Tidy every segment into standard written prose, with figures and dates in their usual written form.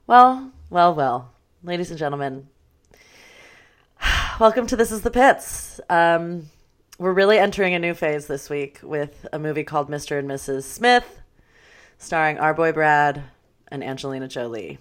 Well, ladies and gentlemen, welcome to This is the Pits. We're really entering a new phase this week with a movie called Mr. and Mrs. Smith, starring our boy Brad and Angelina Jolie.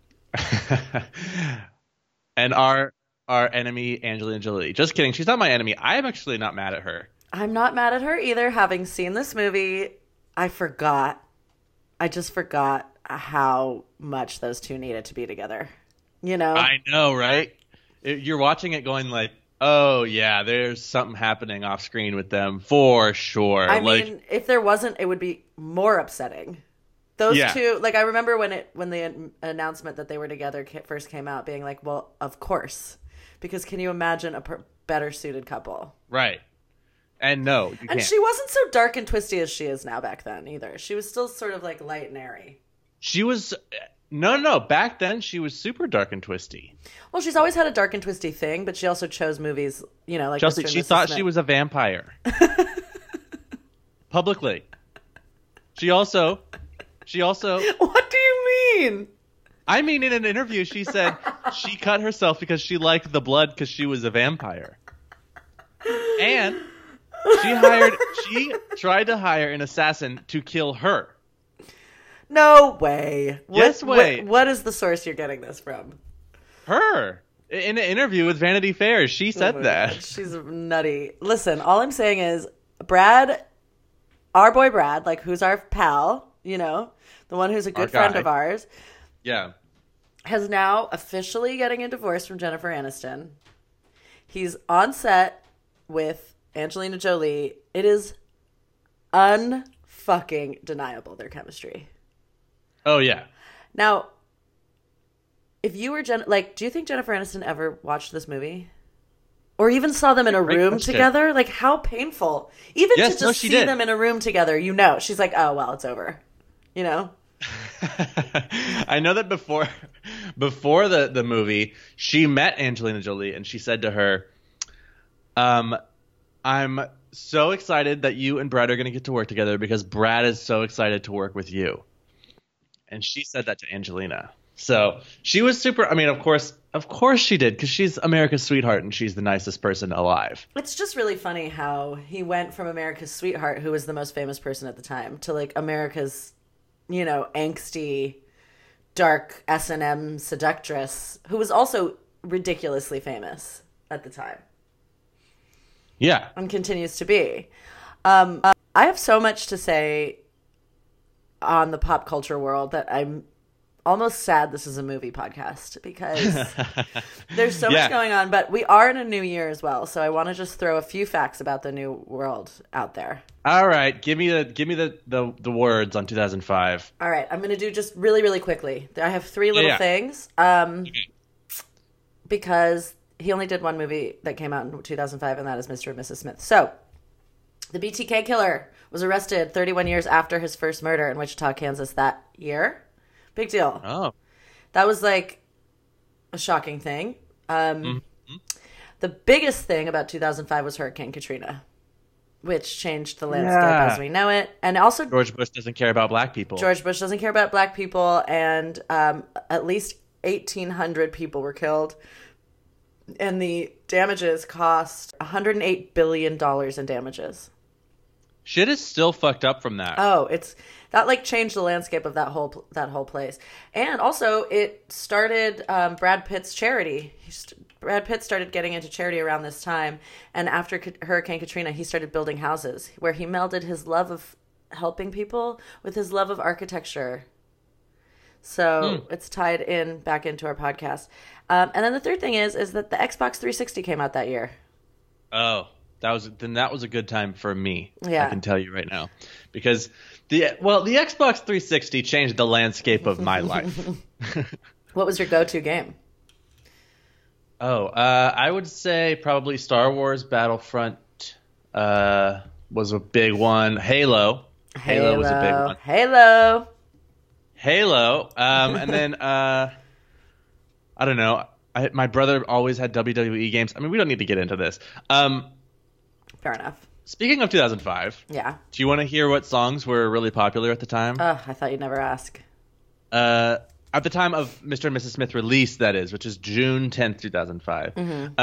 And our enemy, Angelina Jolie. Just kidding. She's not my enemy. I am actually not mad at her. I'm not mad at her either. Having seen this movie, I just forgot how much those two needed to be together. You know? I know, right? You're watching it going like, oh, yeah, there's something happening off screen with them for sure. I mean, if there wasn't, it would be more upsetting. Those two, like, I remember when the announcement that they were together first came out, being like, well, of course. Because can you imagine a better suited couple? Right. And no, you can't. And she wasn't so dark and twisty as she is now back then either. She was still sort of like light and airy. She was... No. Back then, she was super dark and twisty. Well, she's always had a dark and twisty thing, but she also chose movies, you know, like Chelsea, Mr. and she Mrs. thought Smith. she was a vampire. Publicly. She also... What do you mean? I mean, in an interview, she said she cut herself because she liked the blood because she was a vampire. And she tried to hire an assassin to kill her. No way. Yes way. What is the source you're getting this from? Her. In an interview with Vanity Fair, she said that. God, she's nutty. Listen, all I'm saying is Brad, our boy Brad, like who's our pal, you know, the one who's a good friend of ours. Yeah. Has now officially getting a divorce from Jennifer Aniston. He's on set with Angelina Jolie. It is unfucking deniable, their chemistry. Oh, yeah. Now, if you were do you think Jennifer Aniston ever watched this movie? Or even saw them in a room together? Like, how painful. Even to just see them in a room together, you know. She's like, oh, well, it's over. You know? I know that before the movie, she met Angelina Jolie and she said to her, I'm so excited that you and Brad are going to get to work together because Brad is so excited to work with you. And she said that to Angelina. So she was super. I mean, of course she did, because she's America's sweetheart and she's the nicest person alive. It's just really funny how he went from America's sweetheart, who was the most famous person at the time, to like America's, you know, angsty, dark S&M seductress, who was also ridiculously famous at the time. Yeah. And continues to be. I have so much to say on the pop culture world that I'm almost sad this is a movie podcast, because there's so much going on, but we are in a new year as well. So I want to just throw a few facts about the new world out there. All right. Give me the words on 2005. All right. I'm going to do just really, really quickly. I have three little things. Because he only did one movie that came out in 2005, and that is Mr. and Mrs. Smith. So the BTK killer was arrested 31 years after his first murder in Wichita, Kansas that year. Big deal. Oh. That was like a shocking thing. The biggest thing about 2005 was Hurricane Katrina, which changed the landscape as we know it. And also George Bush doesn't care about black people. George Bush doesn't care about black people, and at least 1,800 people were killed. And the damages cost $108 billion in damages. Shit is still fucked up from that. Oh, that like changed the landscape of that whole place. And also it started Brad Pitt's charity. Brad Pitt started getting into charity around this time. And after Hurricane Katrina, he started building houses where he melded his love of helping people with his love of architecture. So it's tied back into our podcast. And then the third thing is that the Xbox 360 came out that year. Oh, that was a good time for me. Yeah. I can tell you right now, because the Xbox 360 changed the landscape of my life. What was your go-to game? Oh, I would say probably Star Wars Battlefront was a big one. Halo was a big one. Halo. And then I don't know. My brother always had WWE games. I mean, we don't need to get into this. Fair enough. Speaking of 2005, yeah. Do you want to hear what songs were really popular at the time? I thought you'd never ask. at the time of Mr. and Mrs. Smith release, that is, which is June 10th, 2005,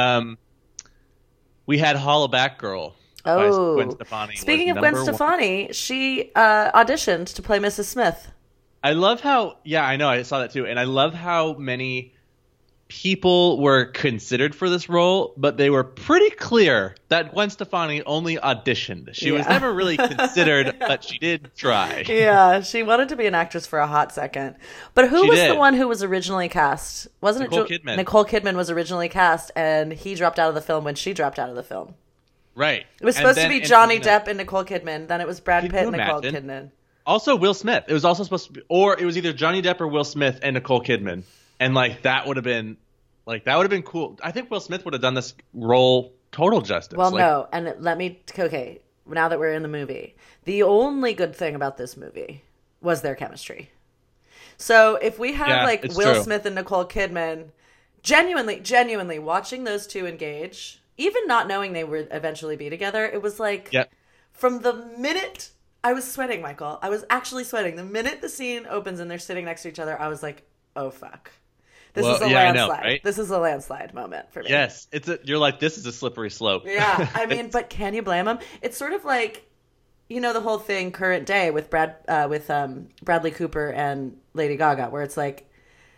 we had Hollaback Girl by Gwen Stefani. Speaking of Gwen Stefani, she auditioned to play Mrs. Smith. I love how, I know, I saw that too, and I love how many people were considered for this role, but they were pretty clear that Gwen Stefani only auditioned. She was never really considered, but she did try. Yeah, she wanted to be an actress for a hot second. But who was the one who was originally cast? Wasn't Nicole Kidman. Nicole Kidman was originally cast, and he dropped out of the film when she dropped out of the film. Right. It was supposed to be Johnny Depp and Nicole Kidman. Then it was Brad Pitt and Nicole Kidman. Also Will Smith. It was also supposed to be, or it was either Johnny Depp or Will Smith and Nicole Kidman. And that would have been cool. I think Will Smith would have done this role total justice. Well, no, and okay, now that we're in the movie, the only good thing about this movie was their chemistry. So if we have Will Smith and Nicole Kidman, genuinely watching those two engage, even not knowing they would eventually be together, it was from the minute I was sweating, Michael, I was actually sweating. The minute the scene opens and they're sitting next to each other, I was like, oh fuck. This is a landslide. I know, right? This is a landslide moment for me. Yes, you're like, this is a slippery slope. Yeah, I mean, but can you blame him? It's sort of like, the whole thing current day with Bradley Cooper and Lady Gaga, where it's like,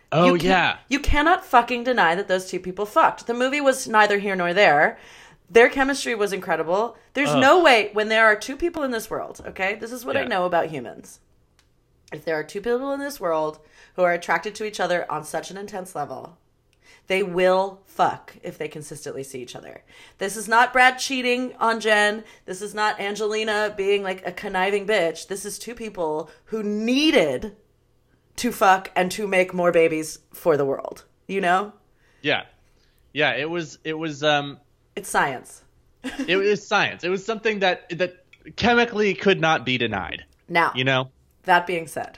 you cannot fucking deny that those two people fucked. The movie was neither here nor there. Their chemistry was incredible. There's no way, when there are two people in this world, okay? This is what I know about humans. If there are two people in this world who are attracted to each other on such an intense level, they will fuck if they consistently see each other. This is not Brad cheating on Jen. This is not Angelina being like a conniving bitch. This is two people who needed to fuck and to make more babies for the world. You know? Yeah. Yeah, it was it's science. It was science. It was something that chemically could not be denied. Now, you that being said,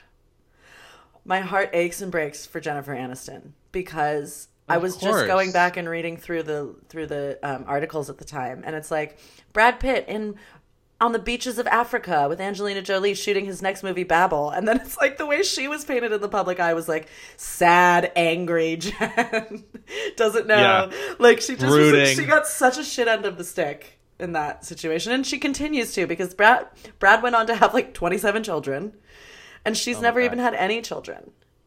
my heart aches and breaks for Jennifer Aniston because I was just going back and reading through the articles at the time, and it's like Brad Pitt on the beaches of Africa with Angelina Jolie shooting his next movie Babel, and then it's like the way she was painted in the public eye was like sad, angry Jen doesn't know, she just was like, she got such a shit end of the stick in that situation, and she continues to, because Brad went on to have 27 children. And she's never even had any children.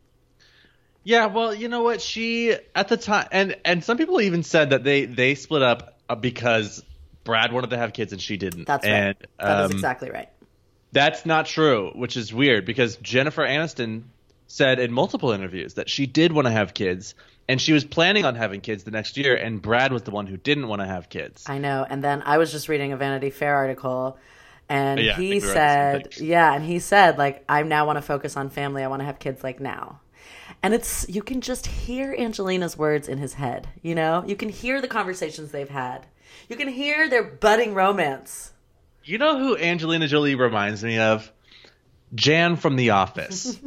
Yeah, well, you know what? She, at the time, and some people even said that they split up because Brad wanted to have kids and she didn't. That's right. That is exactly right. That's not true, which is weird because Jennifer Aniston said in multiple interviews that she did want to have kids and she was planning on having kids the next year, and Brad was the one who didn't want to have kids. I know. And then I was just reading a Vanity Fair article. And he said, I now want to focus on family. I want to have kids now. And you can just hear Angelina's words in his head, You can hear the conversations they've had. You can hear their budding romance. You know who Angelina Jolie reminds me of? Jan from The Office.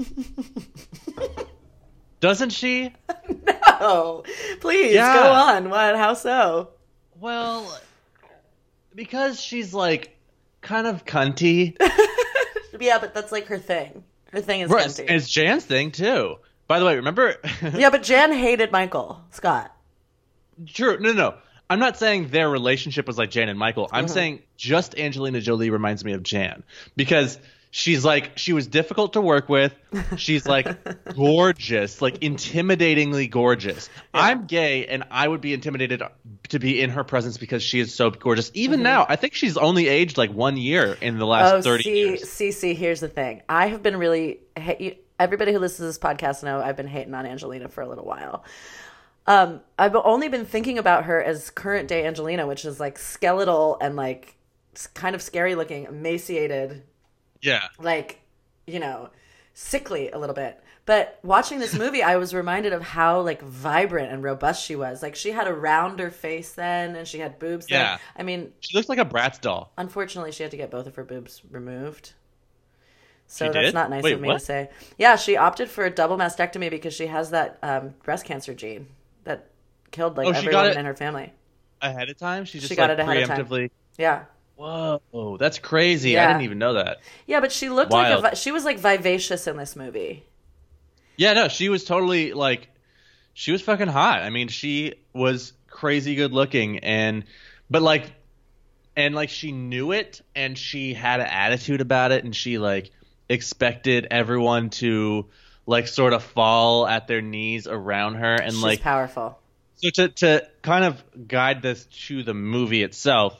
Doesn't she? No. Please, go on. What? How so? Well, because she's kind of cunty. Yeah, but that's her thing. Her thing is cunty. It's Jan's thing too. By the way, remember? Yeah, but Jan hated Michael Scott. True. No. I'm not saying their relationship was like Jan and Michael. I'm saying just Angelina Jolie reminds me of Jan because she's she was difficult to work with. She's gorgeous, intimidatingly gorgeous. Yeah. I'm gay and I would be intimidated to be in her presence because she is so gorgeous. Even now, I think she's only aged 1 year in the last 30 years. See, here's the thing. I have been really everybody who listens to this podcast know I've been hating on Angelina for a little while. I've only been thinking about her as current day Angelina, which is skeletal and kind of scary looking, emaciated. Yeah. Sickly a little bit. But watching this movie, I was reminded of how vibrant and robust she was. She had a rounder face then, and she had boobs then. Yeah. I mean, she looks like a Bratz doll. Unfortunately, she had to get both of her boobs removed. So that's did? not nice Wait, of me what? to say. Yeah, she opted for a double mastectomy because she has that breast cancer gene that killed everyone in her family. Ahead of time? She got it ahead preemptively. of time. Yeah. Whoa, that's crazy. Yeah. I didn't even know that. Yeah, but she looked she was vivacious in this movie. Yeah, no, she was totally like, she was fucking hot. I mean, she was crazy good looking, but like, and like she knew it, and she had an attitude about it, and she like expected everyone to like sort of fall at their knees around her, and She's like powerful. so to kind of guide this to the movie itself,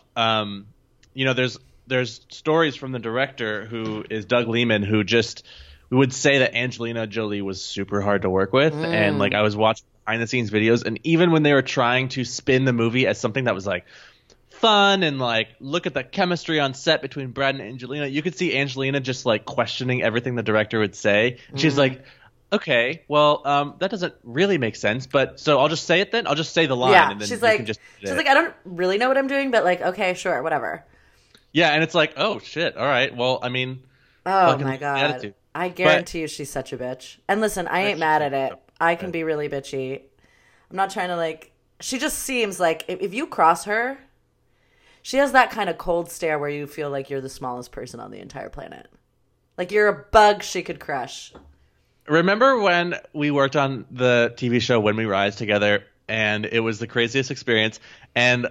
there's stories from the director, who is Doug Liman, who just would say that Angelina Jolie was super hard to work with, and like I was watching behind the scenes videos, and even when they were trying to spin the movie as something that was like fun and like look at the chemistry on set between Brad and Angelina, you could see Angelina just like questioning everything the director would say. She's like, okay, well, that doesn't really make sense, but so I'll just say it then. I'll just say the line, Yeah, and then she's you like, can just I don't really know what I'm doing, but like, okay, sure, whatever. yeah, and it's like, oh shit, all right, well, I mean, Oh fucking my God. attitude. I guarantee you she's such a bitch. And listen, I ain't mad at it. I can be really bitchy. I'm not trying to like, she just seems like if you cross her, she has that kind of cold stare where you feel like you're the smallest person on the entire planet. Like you're a bug she could crush. Remember when we worked on the TV show When We Rise together, and it was the craziest experience, and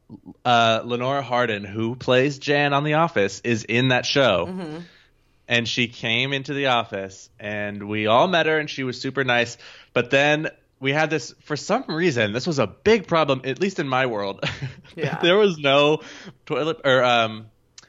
Lenora Hardin, who plays Jan on The Office, is in that show. Mm-hmm. And she came into the office, and we all met her, and she was super nice. But then we had this, for some reason, this was a big problem, at least in my world. Yeah. There was no toilet or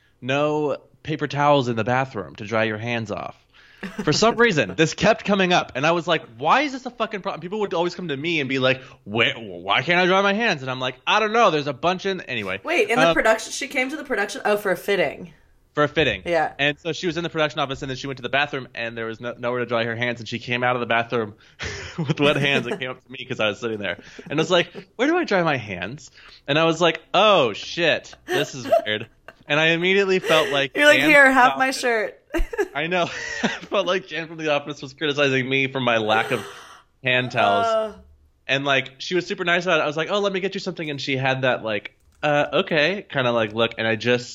no paper towels in the bathroom to dry your hands off. For some reason, this kept coming up, and I was like, why is this a fucking problem? People would always come to me and be like, why can't I dry my hands? And I'm like, I don't know. There's a bunch anyway. Wait, in the production, she came to the production? Oh, for a fitting. For a fitting. Yeah. And so she was in the production office, and then she went to the bathroom, and there was nowhere to dry her hands, and she came out of the bathroom with wet hands and came up to me because I was sitting there. And I was like, where do I dry my hands? And I was like, oh, shit, this is weird. And I immediately felt like... You're like, Jan, here, have my shirt. I know. I felt like Jan from The Office was criticizing me for my lack of hand towels. And, like, she was super nice about it. I was like, oh, let me get you something. And she had that, like, okay, kind of like look. And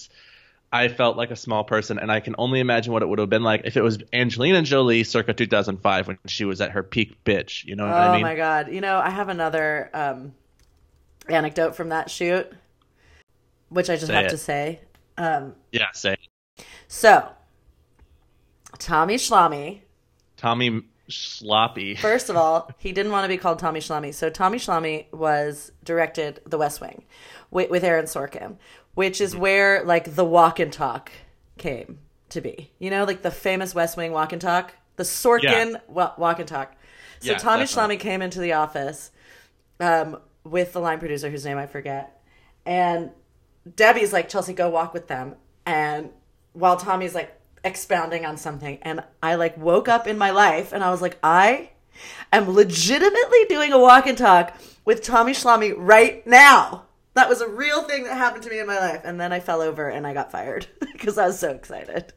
I felt like a small person, and I can only imagine what it would have been like if it was Angelina Jolie circa 2005 when she was at her peak bitch. You know what I mean? Oh, my God. You know, I have another anecdote from that shoot, which I just have to say. Yeah, say it. So, Tommy Schlamme. Tommy Sloppy. First of all, he didn't want to be called Tommy Schlamme. So Tommy Schlamme directed The West Wing with Aaron Sorkin, which is where, like, the walk and talk came to be. You know, like the famous West Wing walk and talk? The Sorkin walk and talk. So Tommy Schlamme came into the office with the line producer, whose name I forget. And Debbie's like, Chelsea, go walk with them. And while Tommy's, like, expounding on something. And I, like, woke up in my life, and I was like, I am legitimately doing a walk and talk with Tommy Schlamme right now. That was a real thing that happened to me in my life. And then I fell over and I got fired because I was so excited.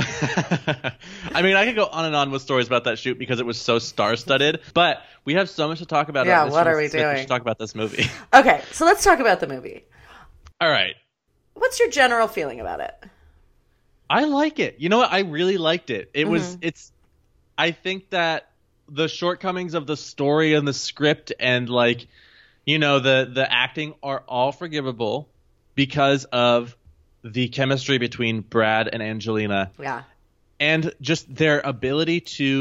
I mean, I could go on and on with stories about that shoot because it was so star-studded, but we have so much to talk about. Yeah, what are we doing? We should talk about this movie. Okay, so let's talk about the movie. All right. What's your general feeling about it? I like it. You know what? I really liked it. I think that the shortcomings of the story and the script and, like, you know, the acting are all forgivable because of the chemistry between Brad and Angelina. Yeah. And just their ability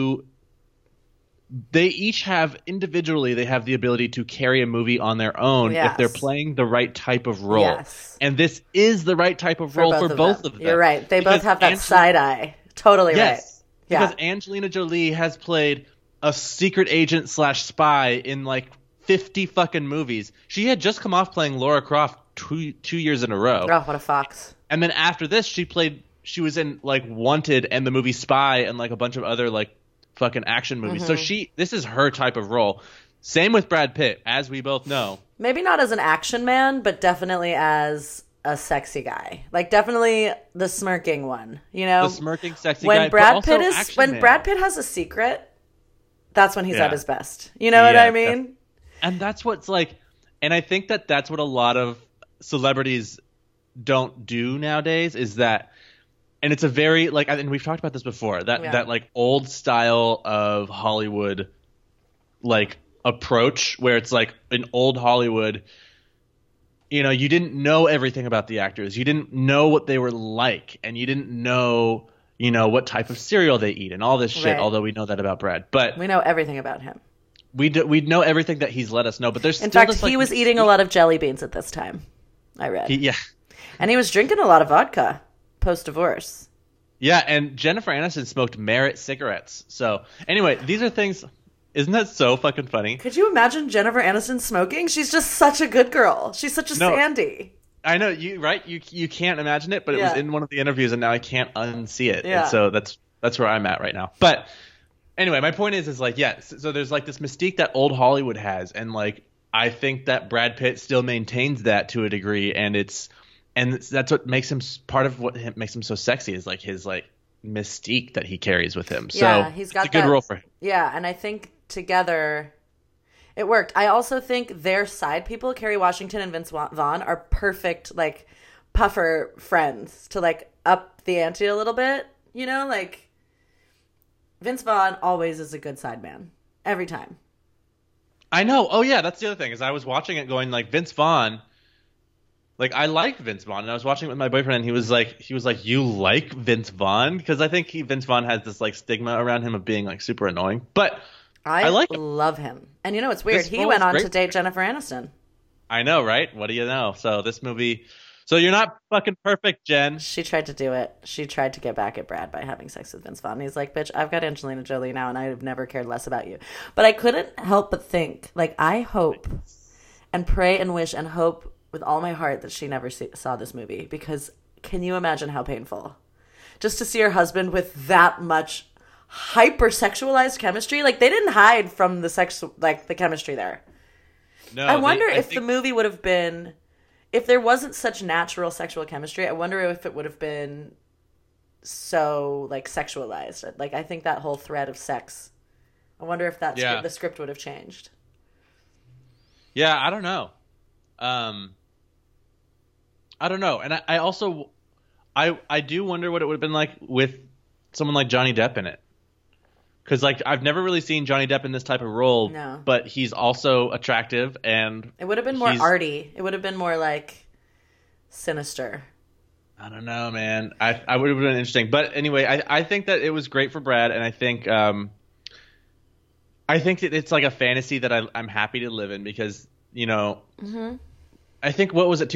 they each have individually, they have the ability to carry a movie on their own if they're playing the right type of role. Yes. And this is the right type of role for both of them. You're right. They both have that side eye. Totally right. Yeah. Because Angelina Jolie has played a secret agent / spy in like 50 fucking movies. She had just come off playing Laura Croft two years in a row. Oh, what a fox. And then after this, she was in like Wanted and the movie Spy and like a bunch of other like fucking action movies. Mm-hmm. So this is her type of role. Same with Brad Pitt, as we both know. Maybe not as an action man, but definitely as a sexy guy. Like definitely the smirking one, you know? The smirking sexy when guy, Brad Pitt Brad Pitt has a secret, that's when he's at his best. You know what I mean? And that's what's like, and I think that's what a lot of celebrities don't do nowadays is that, and it's a very like, and we've talked about this before, that like old style of Hollywood like approach where it's like in old Hollywood, you know, you didn't know everything about the actors, you didn't know what they were like, and you didn't know, you know, what type of cereal they eat and all this shit. Right. Although we know that about Brad, but We know everything about him. we know everything that he's let us know. But there's In still fact, this, like, he was eating a lot of jelly beans at this time. I read. yeah. And he was drinking a lot of vodka post-divorce. Yeah, and Jennifer Aniston smoked Merit cigarettes. So anyway, these are things. Isn't that so fucking funny? Could you imagine Jennifer Aniston smoking? She's just such a good girl. She's such a Sandy. I know you, right? You can't imagine it, but it was in one of the interviews, and now I can't unsee it. Yeah. And so that's where I'm at right now. But anyway, my point is like, yes. So there's like this mystique that old Hollywood has, and like I think that Brad Pitt still maintains that to a degree, and that's what makes him part of what makes him so sexy is like his like mystique that he carries with him. So he's got it's a good role for him. Yeah, and I think together it worked. I also think their side people, Kerry Washington and Vince Vaughn, are perfect like puffer friends to like up the ante a little bit. You know, like Vince Vaughn always is a good side man every time. I know. Oh yeah, that's the other thing is I was watching it going like Vince Vaughn. Like I like Vince Vaughn, and I was watching it with my boyfriend, and he was like, "You like Vince Vaughn?" Because I think Vince Vaughn has this like stigma around him of being like super annoying, but I like him. Love him. And you know what's weird? This He role went is on great. to date Jennifer Aniston. I know, right? What do you know? So this movie. So you're not fucking perfect, Jen. She tried to do it. She tried to get back at Brad by having sex with Vince Vaughn. And he's like, bitch, I've got Angelina Jolie now, and I've never cared less about you. But I couldn't help but think, like, I hope and pray and wish and hope with all my heart that she never saw this movie. Because can you imagine how painful? Just to see her husband with that much hyper-sexualized chemistry. Like, they didn't hide from the sex, like, the chemistry there. No, I wonder if the movie would have been... If there wasn't such natural sexual chemistry, I wonder if it would have been so like sexualized. Like I think that whole thread of sex. I wonder if the script would have changed. Yeah, I don't know. I don't know, and I also I do wonder what it would have been like with someone like Johnny Depp in it. Because, like, I've never really seen Johnny Depp in this type of role, No. but he's also attractive, and It would have been more arty. It would have been more, like, sinister. I don't know, man. I would have been interesting. But anyway, I think that it was great for Brad, and I think that it's like a fantasy that I'm happy to live in because, you know, I think, what was it,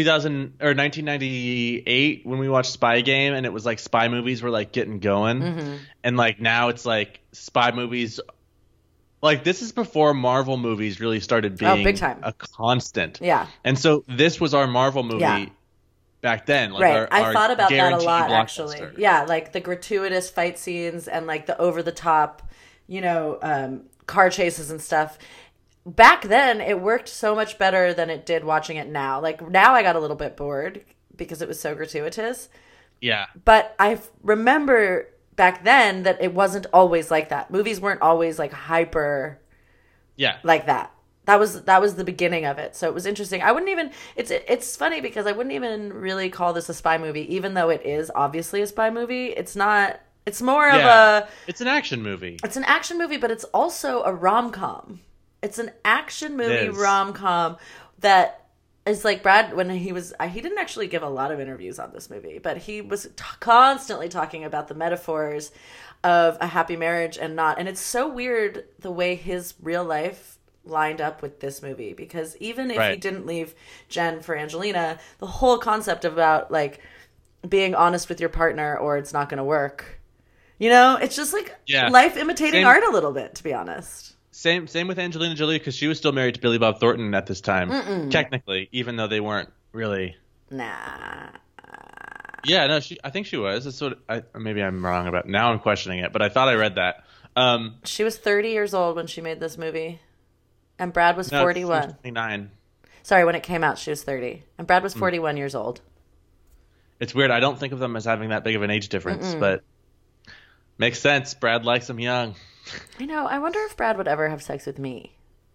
1998 when we watched Spy Game, and it was like spy movies were like getting going, and like now it's like spy movies, like this is before Marvel movies really started being big time. a constant. Yeah. And so this was our Marvel movie back then. Like right. I thought about that a guaranteed lot, actually. blockbuster. Yeah, like the gratuitous fight scenes and like the over the top, you know, car chases and stuff. Back then, it worked so much better than it did watching it now. Like, now I got a little bit bored because it was so gratuitous. Yeah. But I remember back then that it wasn't always like that. Movies weren't always, like, hyper like that. That was the beginning of it. So it was interesting. I wouldn't even... It's funny because I wouldn't even really call this a spy movie, even though it is obviously a spy movie. It's not... It's more of a... It's an action movie. It's an action movie, but it's also a rom-com. It's an action movie rom-com that is like Brad, when he didn't actually give a lot of interviews on this movie, but he was constantly talking about the metaphors of a happy marriage and not. And it's so weird the way his real life lined up with this movie, because even if he didn't leave Jen for Angelina, the whole concept about like being honest with your partner or it's not going to work, you know, it's just like life imitating art a little bit, to be honest. Same with Angelina Jolie, because she was still married to Billy Bob Thornton at this time, technically, even though they weren't really. Nah. Yeah, no, I think she was. That's what maybe I'm wrong about. Now I'm questioning it, but I thought I read that. She was 30 years old when she made this movie, and Brad was 41. 29. Sorry, when it came out, she was 30, and Brad was 41 years old. It's weird. I don't think of them as having that big of an age difference, but makes sense. Brad likes them young. I know. I wonder if Brad would ever have sex with me.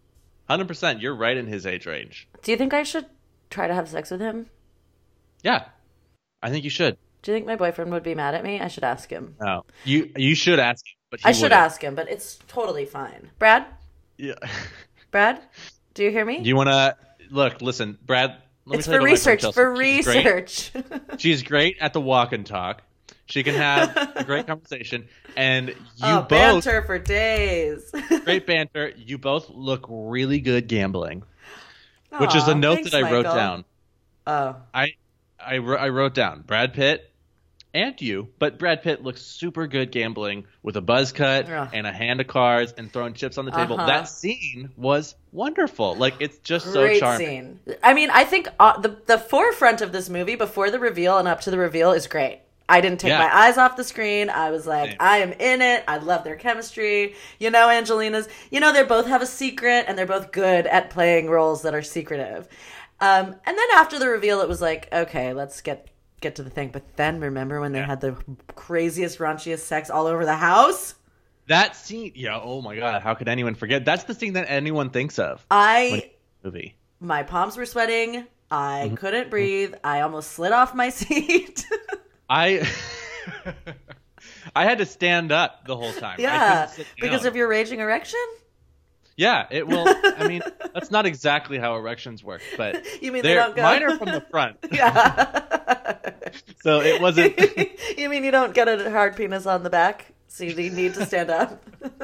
100%. You're right in his age range. Do you think I should try to have sex with him? Yeah. I think you should. Do you think my boyfriend would be mad at me? I should ask him. No, you should ask him, but he I should wouldn't. ask him, but it's totally fine. Brad? Yeah. Brad? Do you hear me? You want to listen, Brad? Let It's me tell for you about my friend research. Chelsea. For She's great. research. She's great at the walk and talk. She can have a great conversation, and you both banter for days. great banter. You both look really good gambling, which is a Aw, note thanks, that I wrote Michael. down. Oh, I wrote down Brad Pitt and you, but Brad Pitt looks super good gambling with a buzz cut Ugh. and a hand of cards and throwing chips on the table. Uh-huh. That scene was wonderful. Like, it's just great so charming. scene. I mean, I think the forefront of this movie, before the reveal and up to the reveal, is great. I didn't take my eyes off the screen. I was like, Same. I am in it. I love their chemistry. You know, Angelina's, they both have a secret and they're both good at playing roles that are secretive. And then after the reveal, it was like, okay, let's get to the thing. But then remember when they had the craziest, raunchiest sex all over the house? That scene, oh my God, how could anyone forget? That's the scene that anyone thinks of. Movie. My palms were sweating. I couldn't breathe. I almost slid off my seat. I had to stand up the whole time. Yeah, because of your raging erection? Yeah, it will. I mean, that's not exactly how erections work, but You mean they don't go? mine are from the front. Yeah. So it wasn't. You mean you don't get a hard penis on the back, so you need to stand up?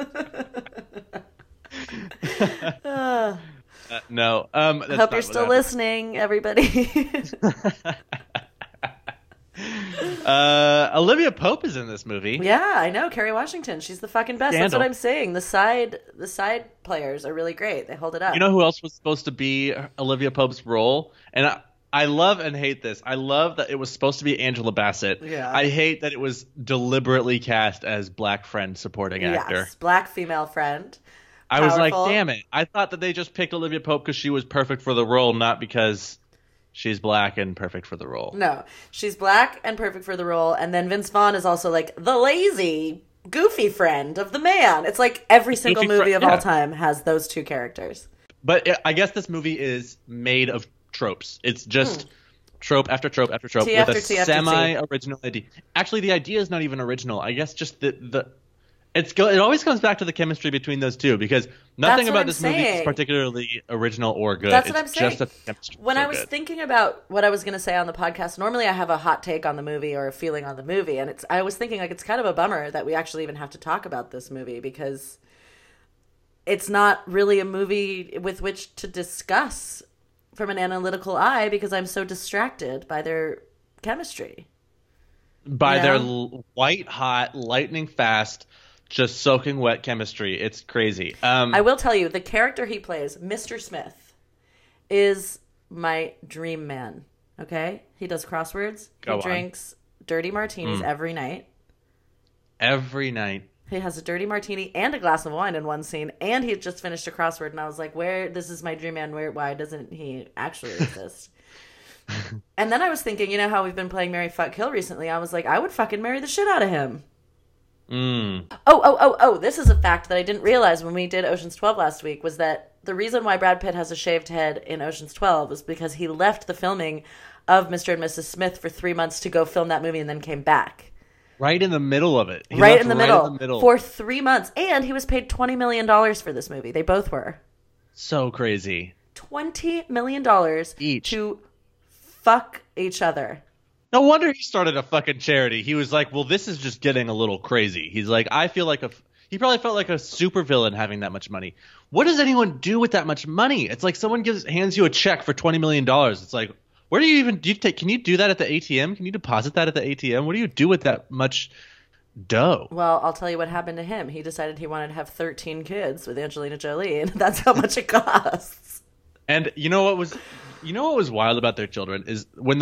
No. I hope you're still listening, everybody. Olivia Pope is in this movie. Yeah, I know. Kerry Washington. She's the fucking best. Scandal. That's what I'm saying. The side players are really great. They hold it up. You know who else was supposed to be Olivia Pope's role? And I love and hate this. I love that it was supposed to be Angela Bassett. Yeah. I hate that it was deliberately cast as black friend supporting actor. Yes, black female friend. I was like, Powerful. damn it. I thought that they just picked Olivia Pope because she was perfect for the role, not because she's black and perfect for the role. No, she's black and perfect for the role. And then Vince Vaughn is also like the lazy, goofy friend of the man. It's like every single movie of all time has those two characters. But I guess this movie is made of tropes. It's just trope after trope after trope T with after a T after T. semi-original idea. Actually, the idea is not even original. I guess just it always comes back to the chemistry between those two, because nothing That's what about I'm this movie is saying. particularly original or good. That's what It's I'm saying. just that the chemistry is When so I was good. thinking about what I was going to say on the podcast, normally I have a hot take on the movie or a feeling on the movie, and I was thinking like it's kind of a bummer that we actually even have to talk about this movie, because it's not really a movie with which to discuss from an analytical eye, because I'm so distracted by their chemistry. By Yeah. their white hot, lightning fast, just soaking wet chemistry. It's crazy. I will tell you, the character he plays, Mr. Smith, is my dream man. Okay? He does crosswords. Go He on. drinks dirty martinis every night. Every night. He has a dirty martini and a glass of wine in one scene, and he had just finished a crossword, and I was like, this is my dream man, why doesn't he actually exist? And then I was thinking, you know how we've been playing Marry, Fuck, Kill recently? I was like, I would fucking marry the shit out of him. Oh, this is a fact that I didn't realize when we did Ocean's 12 last week, was that the reason why Brad Pitt has a shaved head in Ocean's 12 is because he left the filming of Mr. and Mrs. Smith for 3 months to go film that movie and then came back. Right in the middle of it. He Right left in the middle. For 3 months. And he was paid $20 million for this movie. They both were. So crazy. $20 million Each. to fuck each other. No wonder he started a fucking charity. He was like, well, this is just getting a little crazy. He's like, I feel like he probably felt like a supervillain having that much money. What does anyone do with that much money? It's like someone hands you a check for $20 million. It's like, where do you can you do that at the ATM? Can you deposit that at the ATM? What do you do with that much dough? Well, I'll tell you what happened to him. He decided he wanted to have 13 kids with Angelina Jolie, and that's how much it costs. And you know what was wild about their children is when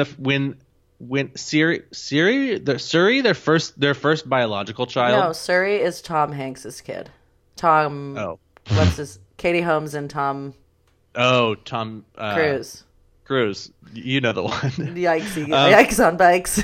Suri, their first biological child. No, Suri is Tom Hanks's kid. Tom. Oh. What's his? Katie Holmes and Tom Oh, Tom Cruise. Cruise. You know the one. Yikes! Yikes on bikes.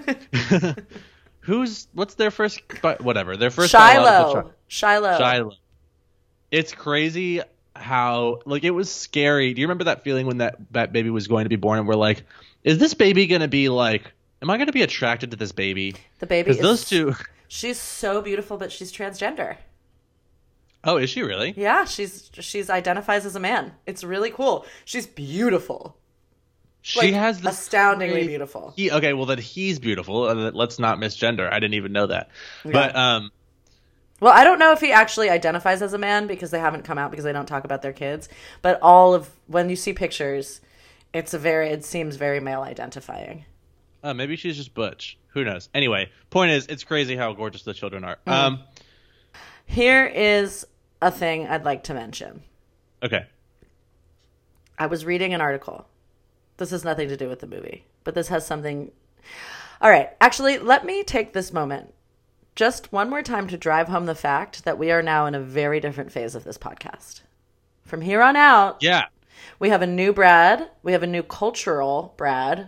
What's their first? Whatever. Their first biological child. Shiloh. It's crazy how it was scary. Do you remember that feeling when that baby was going to be born and we're like, is this baby going to be like am I going to be attracted to this baby? The baby Because is... those two... She's so beautiful, but she's transgender. Oh, is she really? Yeah, she's identifies as a man. It's really cool. She's beautiful. She has this astoundingly beautiful. Okay, well then he's beautiful. Let's not misgender. I didn't even know that. Yeah. But well, I don't know if he actually identifies as a man because they haven't come out because they don't talk about their kids. But when you see pictures, it seems very male identifying. Maybe she's just butch. Who knows? Anyway, point is, it's crazy how gorgeous the children are. Here is a thing I'd like to mention. Okay. I was reading an article. This has nothing to do with the movie, but this has something. All right. Actually, let me take this moment just one more time to drive home the fact that we are now in a very different phase of this podcast. From here on out, yeah, we have a new Brad. We have a new cultural Brad.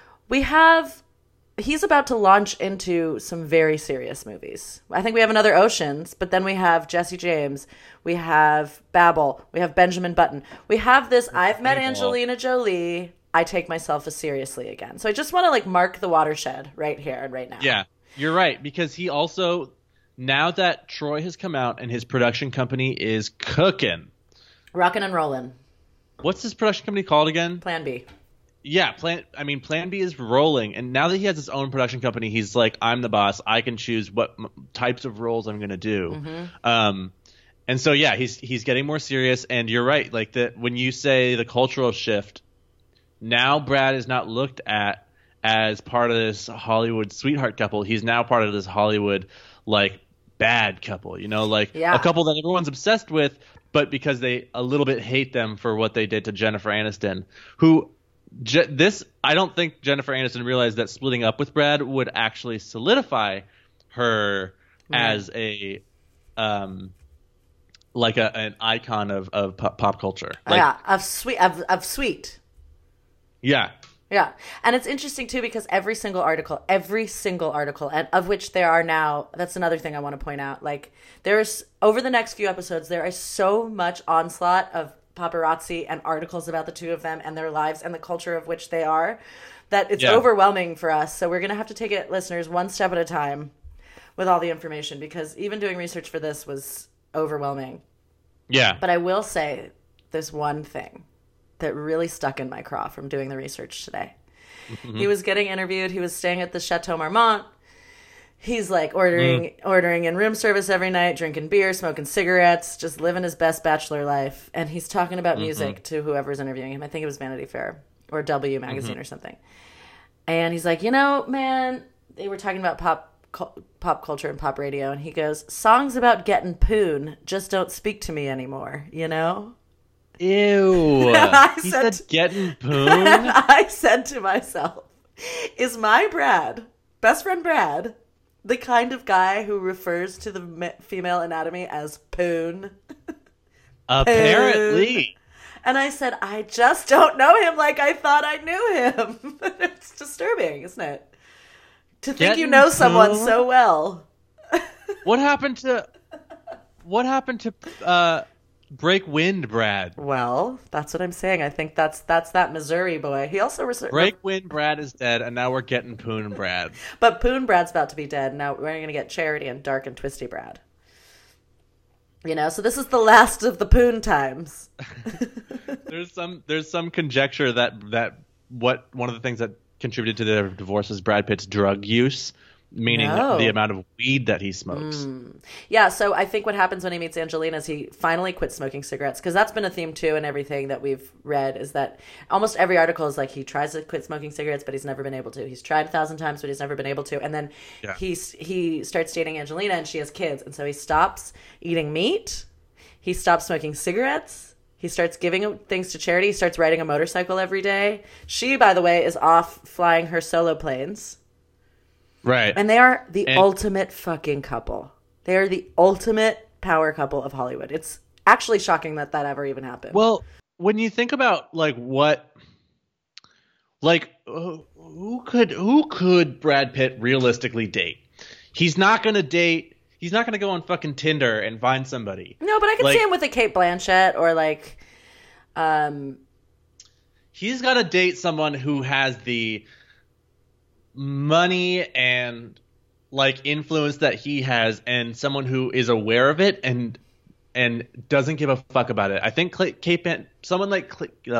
He's about to launch into some very serious movies. I think we have another Oceans, but then we have Jesse James. We have Babel. We have Benjamin Button. We have this I've Met Angelina Jolie. I take myself as seriously again. So I just want to mark the watershed right here and right now. Yeah, you're right. Because he also, now that Troy has come out and his production company is cooking. Rockin' and rollin'. What's his production company called again? Plan B. Yeah, Plan B is rolling, and now that he has his own production company, he's like, I'm the boss. I can choose what types of roles I'm going to do. Mm-hmm. And so, yeah, he's getting more serious, and you're right. When you say the cultural shift, now Brad is not looked at as part of this Hollywood sweetheart couple. He's now part of this Hollywood, bad couple, a couple that everyone's obsessed with, but because they a little bit hate them for what they did to Jennifer Aniston, who... I don't think Jennifer Aniston realized that splitting up with Brad would actually solidify her as a an icon of pop culture. Of sweet. Yeah. Yeah. And it's interesting too because every single article, and of which there are now, that's another thing I want to point out. There's over the next few episodes, there is so much onslaught of paparazzi and articles about the two of them and their lives and the culture of which they are, that it's overwhelming for us. So we're going to have to take it, listeners, one step at a time with all the information, because even doing research for this was overwhelming. Yeah. But I will say there's one thing that really stuck in my craw from doing the research today. Mm-hmm. He was getting interviewed. He was staying at the Chateau Marmont. He's ordering in room service every night, drinking beer, smoking cigarettes, just living his best bachelor life. And he's talking about music to whoever's interviewing him. I think it was Vanity Fair or W Magazine or something. And he's like, man, they were talking about pop culture and pop radio. And he goes, songs about getting poon just don't speak to me anymore, Ew. He said getting poon? I said to myself, is my best friend Brad, the kind of guy who refers to the female anatomy as poon? Apparently. And I said, I just don't know him like I thought I knew him. It's disturbing, isn't it? To think you know someone so well. What happened to Break Wind Brad? Well, that's what I'm saying. I think that's that Missouri boy. He also Break Wind Brad is dead, and now we're getting Poon Brad. But Poon Brad's about to be dead. Now we're going to get Charity and Dark and Twisty Brad. So this is the last of the Poon times. There's some conjecture that one of the things that contributed to their divorce is Brad Pitt's drug use. Meaning the amount of weed that he smokes. Yeah, so I think what happens when he meets Angelina is he finally quits smoking cigarettes, because that's been a theme too in everything that we've read, is that almost every article is he tries to quit smoking cigarettes, but he's never been able to. He's tried 1,000 times, but he's never been able to. And then he starts dating Angelina, and she has kids, and so he stops eating meat. He stops smoking cigarettes. He starts giving things to charity. He starts riding a motorcycle every day. She, by the way, is off flying her solo planes. Right. And they are the ultimate fucking couple. They are the ultimate power couple of Hollywood. It's actually shocking that ever even happened. Well, when you think about who could Brad Pitt realistically date? He's not going to go on fucking Tinder and find somebody. No, but I can see him with a Cate Blanchett or he's got to date someone who has the money and like influence that he has, and someone who is aware of it and doesn't give a fuck about it. I think someone like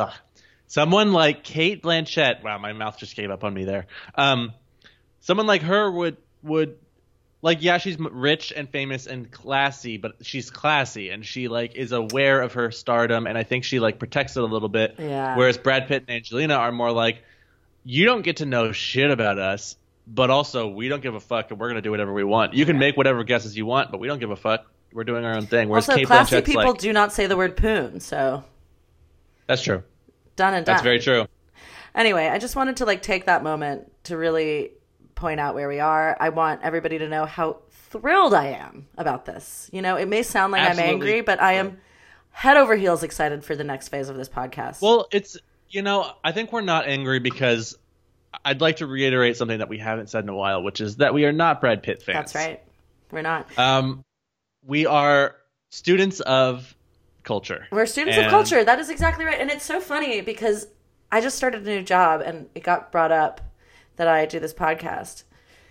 Kate Blanchett. Wow, my mouth just gave up on me there. Someone like her would like, yeah, she's rich and famous and classy, but she's classy and she like is aware of her stardom, and I think she like protects it a little bit. Yeah. Whereas Brad Pitt and Angelina are more like, you don't get to know shit about us, but also we don't give a fuck and we're gonna do whatever we want. You can make whatever guesses you want, but we don't give a fuck. We're doing our own thing. Whereas Also, Kate classy Blanchett's people like, do not say the word poon, so that's true. done and done. That's very true. Anyway, I just wanted to like take that moment to really point out where we are. I want everybody to know how thrilled I am about this. You know, it may sound like Absolutely. I'm angry, but I am head over heels excited for the next phase of this podcast. Well, it's, you know, I think we're not angry because I'd like to reiterate something that we haven't said in a while, which is that we are not Brad Pitt fans. That's right. We're not. We are students of culture. We're students of culture. That is exactly right. And it's so funny because I just started a new job and it got brought up that I do this podcast.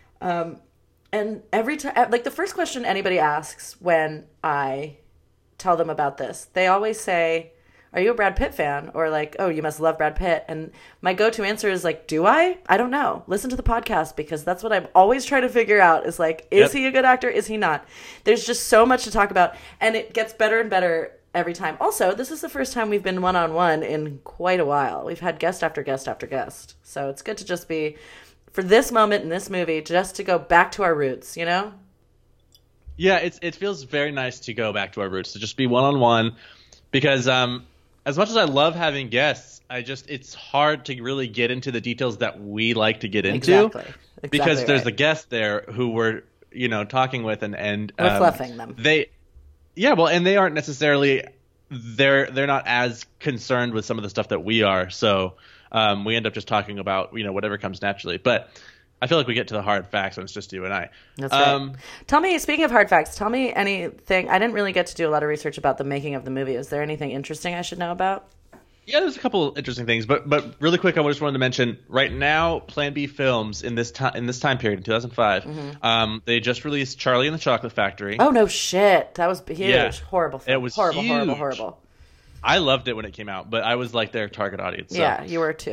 And every time, like the first question anybody asks when I tell them about this, they always say, are you a Brad Pitt fan? Or like, oh, you must love Brad Pitt. And my go-to answer is like, do I? I don't know. Listen to the podcast, because that's what I'm always trying to figure out is like, is he a good actor? Is he not? There's just so much to talk about, and it gets better and better every time. Also, this is the first time we've been one-on-one in quite a while. We've had guest after guest after guest. So it's good to just be, for this moment in this movie, just to go back to our roots, you know? Yeah, it feels very nice to go back to our roots, to just be one-on-one, because as much as I love having guests, it's hard to really get into the details that we like to get into. Exactly because there's right. a guest there who we're, you know, talking with and we're fluffing them. And they aren't necessarily, they're not as concerned with some of the stuff that we are. So we end up just talking about, you know, whatever comes naturally. But I feel like we get to the hard facts when it's just you and I. That's right. Tell me, speaking of hard facts, tell me anything. I didn't really get to do a lot of research about the making of the movie. Is there anything interesting I should know about? Yeah, there's a couple interesting things, but really quick, I just wanted to mention right now, Plan B Films in this time period in 2005, they just released Charlie and the Chocolate Factory. Oh no, shit! That was huge. Yeah. Horrible film. It was horrible, huge. horrible. I loved it when it came out, but I was like their target audience. So. Yeah, you were too.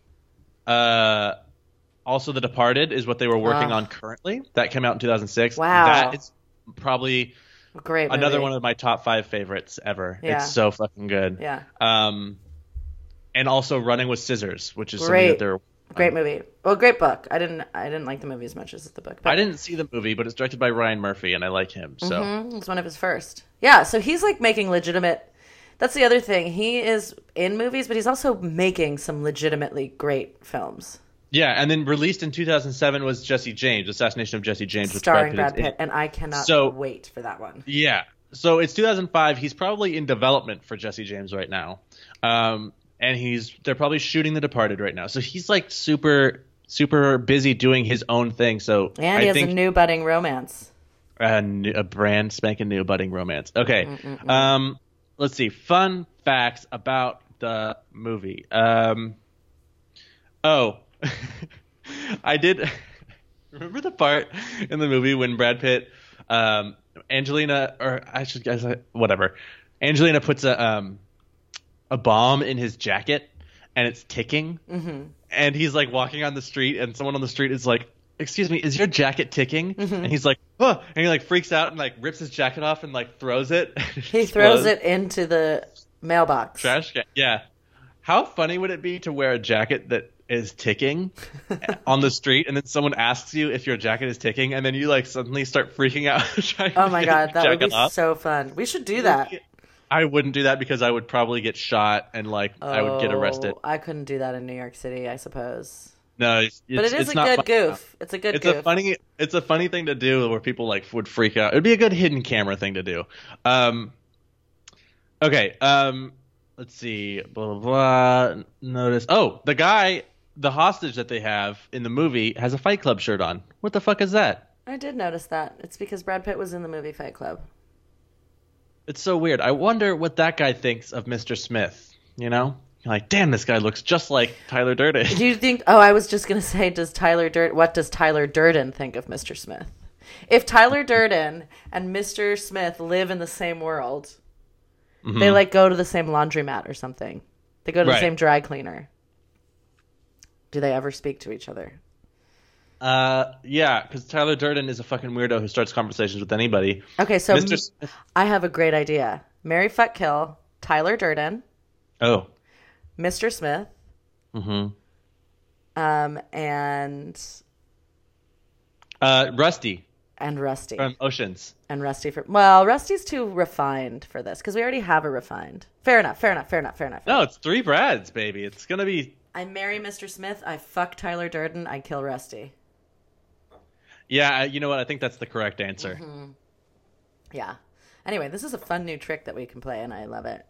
Also, The Departed is what they were working on currently. That came out in 2006. Wow. That is probably great movie. another one of my top 5 favorites ever. Yeah. It's so fucking good. Yeah. And also Running with Scissors, which is Great. something that they're great movie. Well, great book. I didn't like the movie as much as the book. But I didn't see the movie, but it's directed by Ryan Murphy, and I like him. So It's one of his first. Yeah, so he's like making legitimate. That's the other thing. He is in movies, but he's also making some legitimately great films. Yeah, and then released in 2007 was Jesse James, Assassination of Jesse James, starring Brad Pitt, and I cannot wait for that one. Yeah, so it's 2005. He's probably in development for Jesse James right now, and they're probably shooting The Departed right now. So he's like super busy doing his own thing. So and he has a new budding romance, a brand spanking new budding romance. Okay, let's see. Fun facts about the movie. I did remember the part in the movie when Brad Pitt, Angelina puts a bomb in his jacket and it's ticking, and he's like walking on the street and someone on the street is like, excuse me, is your jacket ticking? And he's like, oh, and he like freaks out and like rips his jacket off and like throws it. He throws it into the mailbox. Trash can. Yeah. How funny would it be to wear a jacket that is ticking on the street, and then someone asks you if your jacket is ticking, and then you like suddenly start freaking out? Oh my god, that would be so fun. We should do that. I wouldn't do that because I would probably get shot and like I would get arrested. I couldn't do that in New York City, I suppose. No, but it is a good goof. It's a good goof. It's a funny thing to do where people like would freak out. It'd be a good hidden camera thing to do. Okay. Let's see. Blah, blah, blah. Notice. Oh, the hostage that they have in the movie has a Fight Club shirt on. What the fuck is that? I did notice that. It's because Brad Pitt was in the movie Fight Club. It's so weird. I wonder what that guy thinks of Mr. Smith, you know? You're like, damn, this guy looks just like Tyler Durden. Do you think? Oh, I was just gonna say, what does Tyler Durden think of Mr. Smith? If Tyler Durden and Mr. Smith live in the same world, they like go to the same laundromat or something. They go to the same dry cleaner. Do they ever speak to each other? Yeah, because Tyler Durden is a fucking weirdo who starts conversations with anybody. Okay, so Mr. Smith. I have a great idea. Marry, fuck, kill Tyler Durden. Oh. Mr. Smith. And Rusty. And Rusty. From Oceans. And Rusty Rusty's too refined for this because we already have a refined. Fair enough. No, it's 3 Brads, baby. It's gonna be. I marry Mr. Smith. I fuck Tyler Durden. I kill Rusty. Yeah, you know what? I think that's the correct answer. Yeah. Anyway, this is a fun new trick that we can play, and I love it.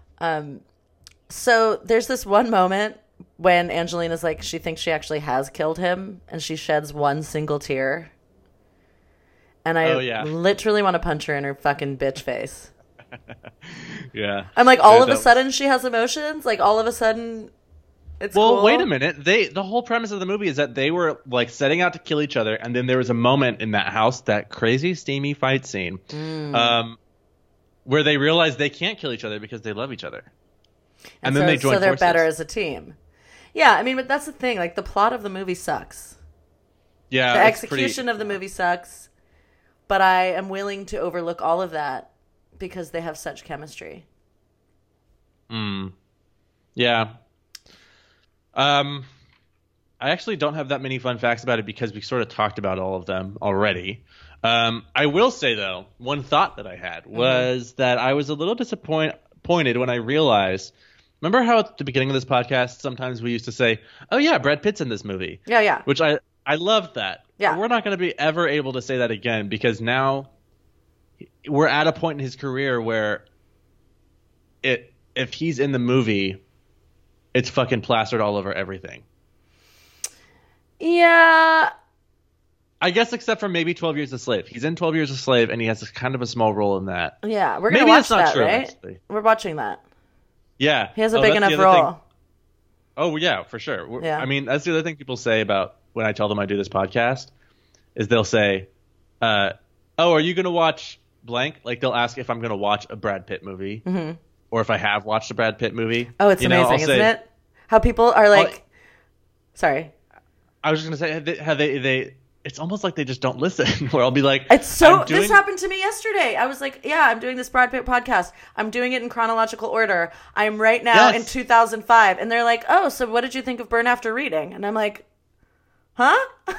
So there's this one moment when Angelina's like, she thinks she actually has killed him, and she sheds one single tear. And I literally want to punch her in her fucking bitch face. Yeah. I'm like, all of a sudden she has emotions? Like, all of a sudden it's cool? Wait a minute. The whole premise of the movie is that they were, like, setting out to kill each other, and then there was a moment in that house, that crazy, steamy fight scene, where they realize they can't kill each other because they love each other. And then they join forces. So they're better as a team. Yeah, I mean, but that's the thing. Like, the plot of the movie sucks. Yeah, the execution of the movie sucks. But I am willing to overlook all of that because they have such chemistry. Yeah. I actually don't have that many fun facts about it because we sort of talked about all of them already. I will say, though, one thought that I had was that I was a little disappointed when I realized. Remember how at the beginning of this podcast, sometimes we used to say, oh, yeah, Brad Pitt's in this movie. Yeah. Which I loved that. Yeah. But we're not going to be ever able to say that again because now we're at a point in his career where if he's in the movie, it's fucking plastered all over everything. Yeah. I guess except for maybe 12 Years a Slave. He's in 12 Years a Slave, and he has kind of a small role in that. Yeah, we're going to watch that, true, right? Actually. We're watching that. Yeah. He has a big enough role. Oh, yeah, for sure. Yeah. I mean, that's the other thing people say about when I tell them I do this podcast, is they'll say, oh, are you going to watch blank? Like, they'll ask if I'm going to watch a Brad Pitt movie, or if I have watched a Brad Pitt movie. Oh, it's amazing, isn't it? How people are like, sorry. I was just going to say, have they it's almost like they just don't listen, where I'll be like, this happened to me yesterday. I was like, yeah, I'm doing this Brad Pitt podcast. I'm doing it in chronological order. I'm right now in 2005. And they're like, oh, so what did you think of Burn After Reading? And I'm like, huh?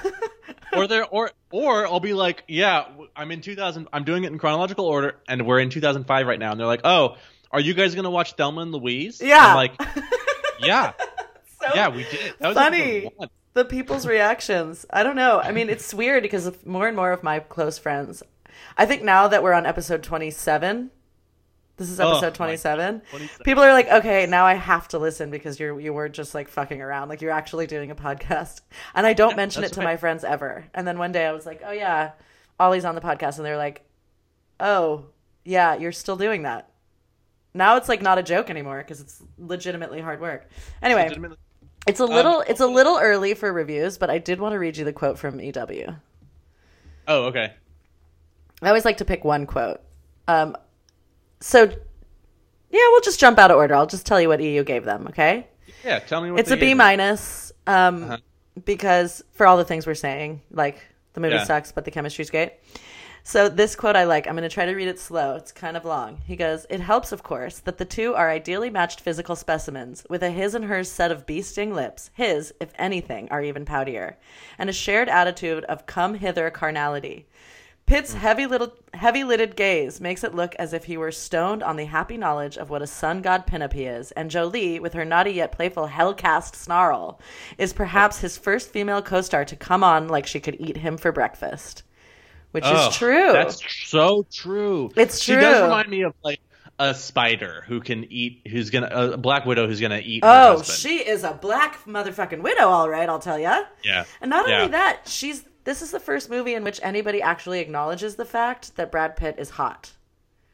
or I'll be like, yeah, I'm in 2000. I'm doing it in chronological order, and we're in 2005 right now. And they're like, oh, are you guys going to watch Thelma and Louise? Yeah. I'm like, yeah. Yeah, we did. That was funny. The people's reactions. I don't know. I mean, it's weird because more and more of my close friends, I think now that we're on episode 27, this is episode 27, people are like, okay, now I have to listen because you were just like fucking around. Like, you're actually doing a podcast. And I don't mention it to my friends ever. And then one day I was like, oh yeah, Ollie's on the podcast. And they're like, oh yeah, you're still doing that. Now it's like not a joke anymore because it's legitimately hard work. Anyway. It's a little early for reviews, but I did want to read you the quote from EW. Oh, okay. I always like to pick one quote. So, yeah, we'll just jump out of order. I'll just tell you what EU gave them, okay? Yeah, tell me what it's a B minus, because for all the things we're saying, like the movie sucks, but the chemistry's great. So this quote I like. I'm going to try to read it slow. It's kind of long. He goes, "It helps, of course, that the two are ideally matched physical specimens, with a his and hers set of bee-sting lips. His, if anything, are even poutier, and a shared attitude of come-hither carnality. Pitt's heavy-lidded gaze makes it look as if he were stoned on the happy knowledge of what a sun-god pinup he is, and Jolie, with her naughty yet playful hell-cast snarl, is perhaps his first female co-star to come on like she could eat him for breakfast." Which is true. That's so true. It's true. She does remind me of like a spider who can eat, a black widow who's gonna eat her husband. She is a black motherfucking widow, all right, I'll tell ya. Yeah. And not only that, this is the first movie in which anybody actually acknowledges the fact that Brad Pitt is hot.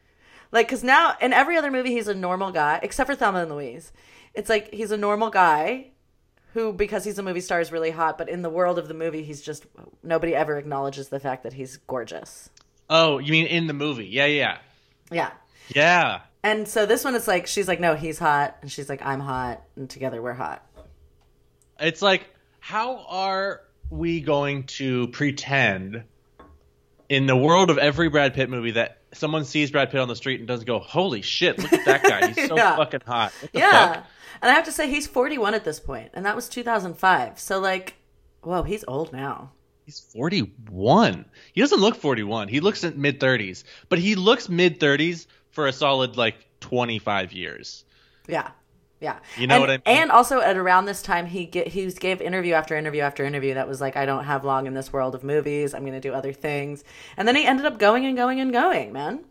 Like, because now in every other movie, he's a normal guy, except for Thelma and Louise. It's like he's a normal guy who, because he's a movie star, is really hot. But in the world of the movie, he's just, nobody ever acknowledges the fact that he's gorgeous. Oh, you mean in the movie? Yeah, yeah. Yeah. Yeah. And so this one, it's like, she's like, no, he's hot. And she's like, I'm hot. And together we're hot. It's like, how are we going to pretend in the world of every Brad Pitt movie that someone sees Brad Pitt on the street and doesn't go, holy shit, look at that guy. He's so fucking hot. What the fuck? And I have to say, he's 41 at this point, and that was 2005. So, like, whoa, he's old now. He's 41. He doesn't look 41. He looks in mid-30s. But he looks mid-30s for a solid, like, 25 years. Yeah. Yeah. You know what I mean? And also at around this time, he gave interview after interview after interview that was like, I don't have long in this world of movies. I'm going to do other things. And then he ended up going and going and going, man.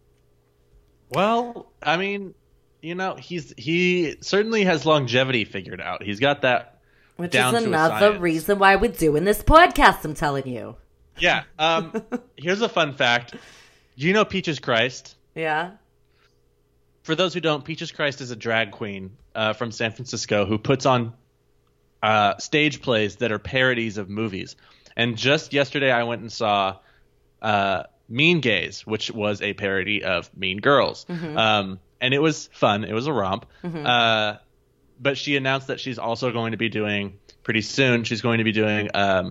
Well, I mean, you know, he certainly has longevity figured out. He's got that Which down is to a another science. reason why we're doing this podcast, I'm telling you. Yeah. Here's a fun fact. Do you know Peaches Christ? Yeah. For those who don't, Peaches Christ is a drag queen from San Francisco who puts on stage plays that are parodies of movies. And just yesterday I went and saw Mean Gays, which was a parody of Mean Girls. Mm-hmm. And it was fun. It was a romp. Mm-hmm. But she announced that she's also going to be doing, pretty soon, she's going to be doing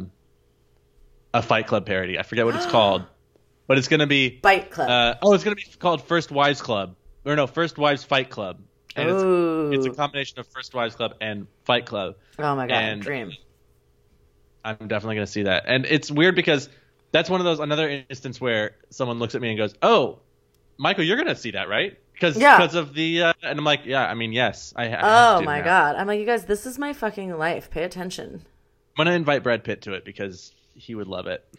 a Fight Club parody. I forget what it's called. But it's going to be... Fight Club. It's going to be called First Wives Club. Or no, First Wives Fight Club. And it's a combination of First Wives Club and Fight Club. Oh my God, and dream. I'm definitely going to see that. And it's weird because that's one of those, another instance where someone looks at me and goes, oh, Michael, you're going to see that, right? Because of the, and I'm like, yeah, I mean, yes. I oh my God. I'm like, you guys, this is my fucking life. Pay attention. I'm going to invite Brad Pitt to it because he would love it.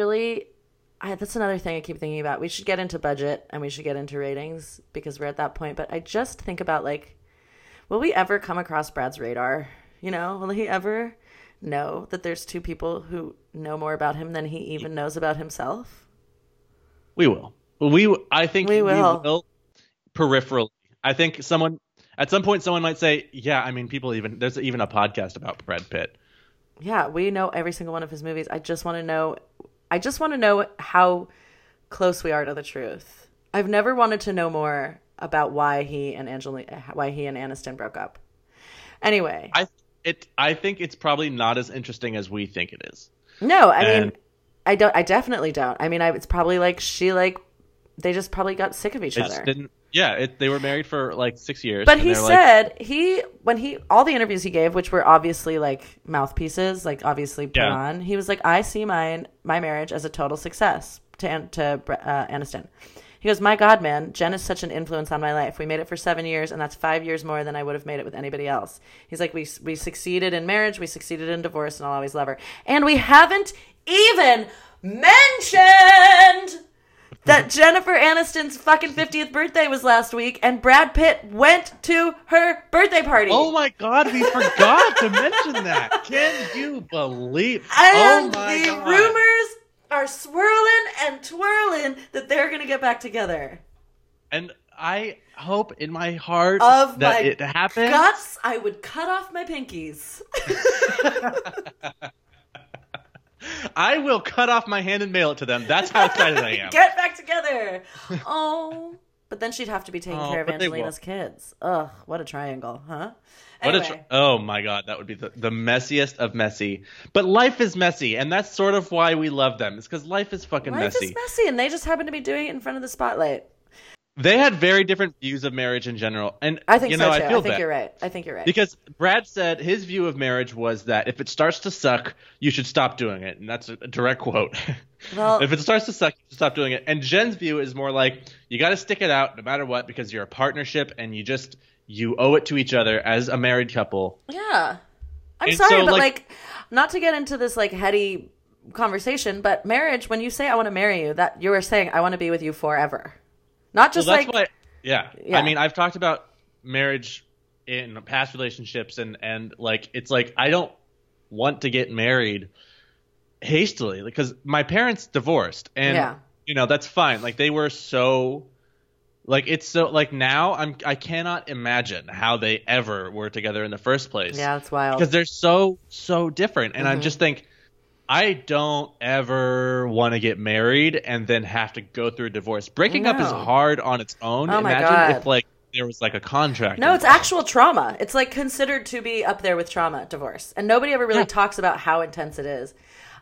That's another thing I keep thinking about. We should get into budget and we should get into ratings because we're at that point. But I just think about, like, will we ever come across Brad's radar? You know, will he ever know that there's two people who know more about him than he even knows about himself? We will. I think we will peripherally. I think at some point someone might say, yeah, I mean, there's even a podcast about Brad Pitt. Yeah, we know every single one of his movies. I just want to know how close we are to the truth. I've never wanted to know more about why he and Aniston broke up. Anyway, I think it's probably not as interesting as we think it is. No, I mean, I definitely don't. I mean, it's probably like they just probably got sick of each other. They were married for like 6 years. But he said all the interviews he gave, which were obviously like mouthpieces, like obviously put on, he was like, I see my marriage as a total success to Aniston. He goes, my God, man, Jen is such an influence on my life. We made it for 7 years, and that's 5 years more than I would have made it with anybody else. He's like, we succeeded in marriage, we succeeded in divorce, and I'll always love her. And we haven't even mentioned that Jennifer Aniston's fucking 50th birthday was last week, and Brad Pitt went to her birthday party. Oh my God, we forgot to mention that. Can you believe? And the rumors are swirling and twirling that they're going to get back together. And I hope in my heart of that my it happens. Guts, I would cut off my pinkies. I will cut off my hand and mail it to them. That's how excited I am. Get back together. Oh. But then she'd have to be taking care of Angelina's kids. Ugh, what a triangle, huh? Anyway. Oh my God, that would be the messiest of messy. But life is messy, and that's sort of why we love them. It's because life is fucking messy. Life is messy, and they just happen to be doing it in front of the spotlight. They had very different views of marriage in general. And I think so, too. I think you're right. I think you're right. Because Brad said his view of marriage was that if it starts to suck, you should stop doing it. And that's a direct quote. Well, if it starts to suck, you should stop doing it. And Jen's view is more like, you got to stick it out no matter what, because you're a partnership and you owe it to each other as a married couple. Yeah. I'm sorry, but like, not to get into this like heady conversation, but marriage, when you say I want to marry you, that you are saying I want to be with you forever. Not just yeah. I mean, I've talked about marriage in past relationships and like, it's like, I don't want to get married hastily because my parents divorced and, that's fine. Like they were so Like it's so like now I cannot imagine how they ever were together in the first place. Yeah, it's wild. Because they're so different, and I just think I don't ever want to get married and then have to go through a divorce. Breaking up is hard on its own. Oh my Imagine God. if like there was like a contract. No, it's involved. actual trauma. It's like considered to be up there with trauma, divorce. And nobody ever really talks about how intense it is.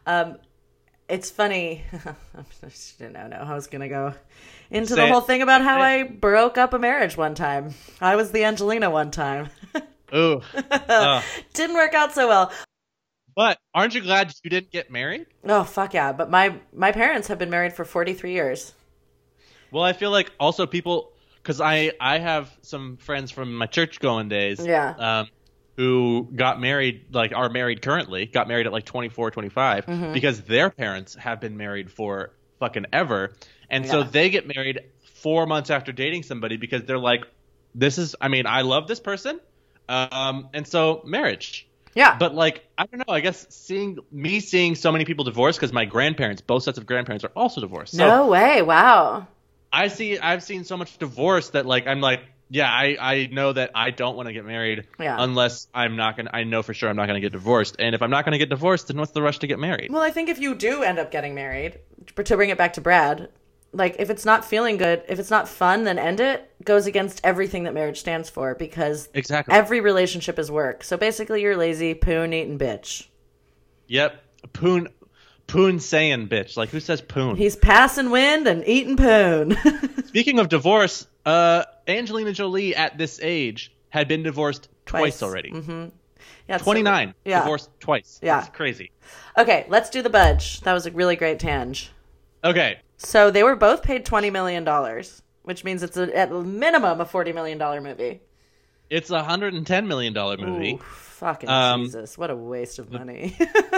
It's funny. I didn't know how I was going to go into the whole thing about how I broke up a marriage one time. I was the Angelina one time. Ooh. Didn't work out so well. But aren't you glad you didn't get married? Oh, fuck yeah. But my parents have been married for 43 years. Well, I feel like also people, because I have some friends from my church going days. Yeah. Who got married, like are married currently, got married at like 24, 25, because their parents have been married for fucking ever. And so they get married 4 months after dating somebody because they're like, I love this person. And so marriage. Yeah. But like, I don't know, I guess seeing so many people divorced because my grandparents, both sets of grandparents are also divorced. So No way. Wow. I've seen so much divorce that like, I'm like, yeah, I know that I don't want to get married unless I know for sure I'm not going to get divorced. And if I'm not going to get divorced, then what's the rush to get married? Well, I think if you do end up getting married, to bring it back to Brad, like if it's not feeling good, if it's not fun, then end it. Goes against everything that marriage stands for because exactly every relationship is work. So basically you're lazy, poon, eating bitch. Yep. Poon saying bitch. Like who says poon? He's passing wind and eating poon. Speaking of divorce, Angelina Jolie at this age had been divorced twice already. Mm-hmm. Yeah, 29. So, yeah. Divorced twice. Yeah. That's crazy. Okay, let's do the budge. That was a really great tang. Okay. So they were both paid $20 million, which means it's at minimum a $40 million movie. It's a $110 million movie. Ooh, fucking Jesus. What a waste of money.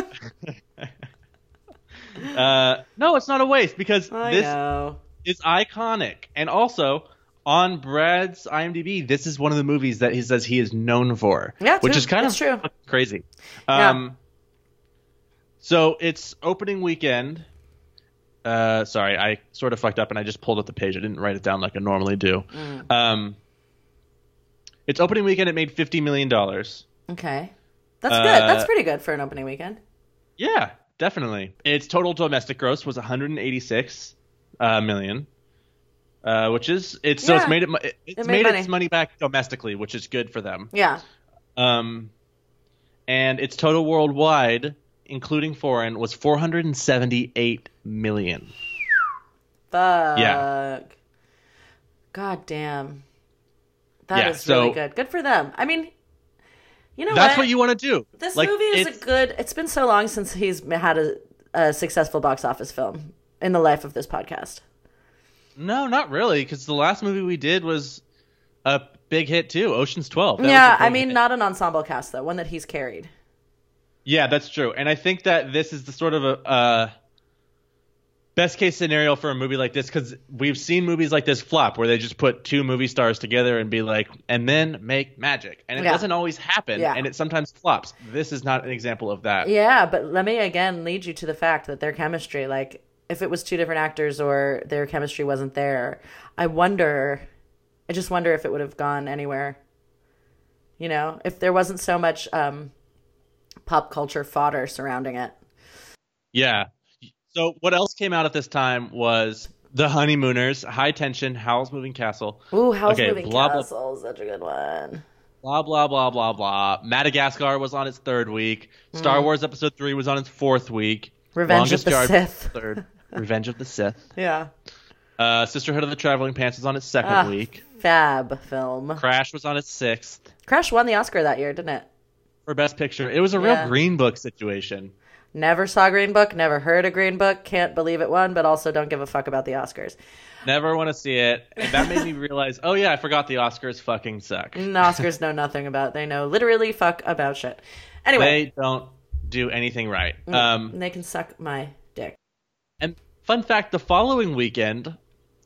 No, it's not a waste because this know. is iconic. And also, on Brad's IMDb, this is one of the movies that he says he is known for. Yeah, which true. is kind It's of true. Crazy. Yeah. So it's opening weekend. Sorry, I sort of fucked up and I just pulled up the page. I didn't write it down like I normally do. It's opening weekend. It made $50 million. Okay. That's good. That's pretty good for an opening weekend. Yeah, definitely. Its total domestic gross was 186 million. Which is it's made its money back domestically, which is good for them. Yeah. And its total worldwide, including foreign, was 478 million. Fuck. Yeah. God damn. That is really good. Good for them. I mean, you know that's what you want to do. This movie is a good. It's been so long since he's had a successful box office film in the life of this podcast. No, not really, because the last movie we did was a big hit too, Ocean's 12. Yeah, I mean, not an ensemble cast though, one that he's carried. Yeah, that's true, and I think that this is the sort of a best case scenario for a movie like this, because we've seen movies like this flop where they just put two movie stars together and be like, and then make magic, and it doesn't always happen, and it sometimes flops. This is not an example of that. Yeah, but let me again lead you to the fact that their chemistry, like, if it was two different actors or their chemistry wasn't there, I just wonder if it would have gone anywhere. You know, if there wasn't so much pop culture fodder surrounding it. Yeah. So what else came out at this time was The Honeymooners, High Tension, Howl's Moving Castle. Ooh, Howl's Moving Castle is such a good one. Blah, blah, blah, blah, blah. Madagascar was on its third week. Star Wars Episode 3 was on its fourth week. Revenge of the Sith. Third. Revenge of the Sith. Yeah. Sisterhood of the Traveling Pants was on its second week. Fab film. Crash was on its sixth. Crash won the Oscar that year, didn't it? For Best Picture. It was a real Green Book situation. Never saw Green Book, never heard of Green Book, can't believe it won, but also don't give a fuck about the Oscars. Never want to see it. And that made me realize, oh yeah, I forgot the Oscars fucking suck. The Oscars know nothing about. They know literally fuck about shit. Anyway. They don't do anything right. They can suck my dick. And fun fact, the following weekend,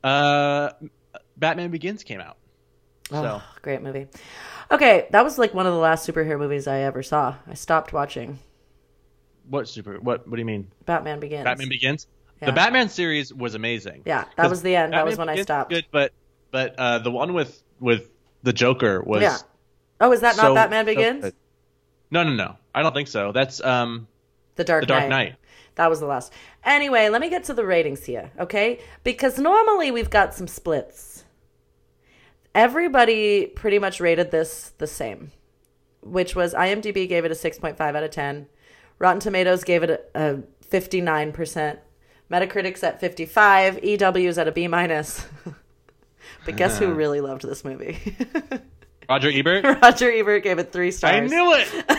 Batman Begins came out. So great movie. Okay, that was like one of the last superhero movies I ever saw. I stopped watching. What do you mean? Batman Begins. Batman Begins? Yeah. The Batman series was amazing. Yeah, that was the end. Batman that was when Begins I stopped. Good, but but the one with the Joker was. Yeah. Oh, is that not Batman Begins? Good. No. I don't think so. That's The Dark Knight. That was the last. Anyway, let me get to the ratings here, okay? Because normally we've got some splits. Everybody pretty much rated this the same, which was IMDb gave it a 6.5 out of 10. Rotten Tomatoes gave it a 59%. Metacritic's at 55. EW's at a B-. But guess who really loved this movie? Roger Ebert? Roger Ebert gave it 3 stars. I knew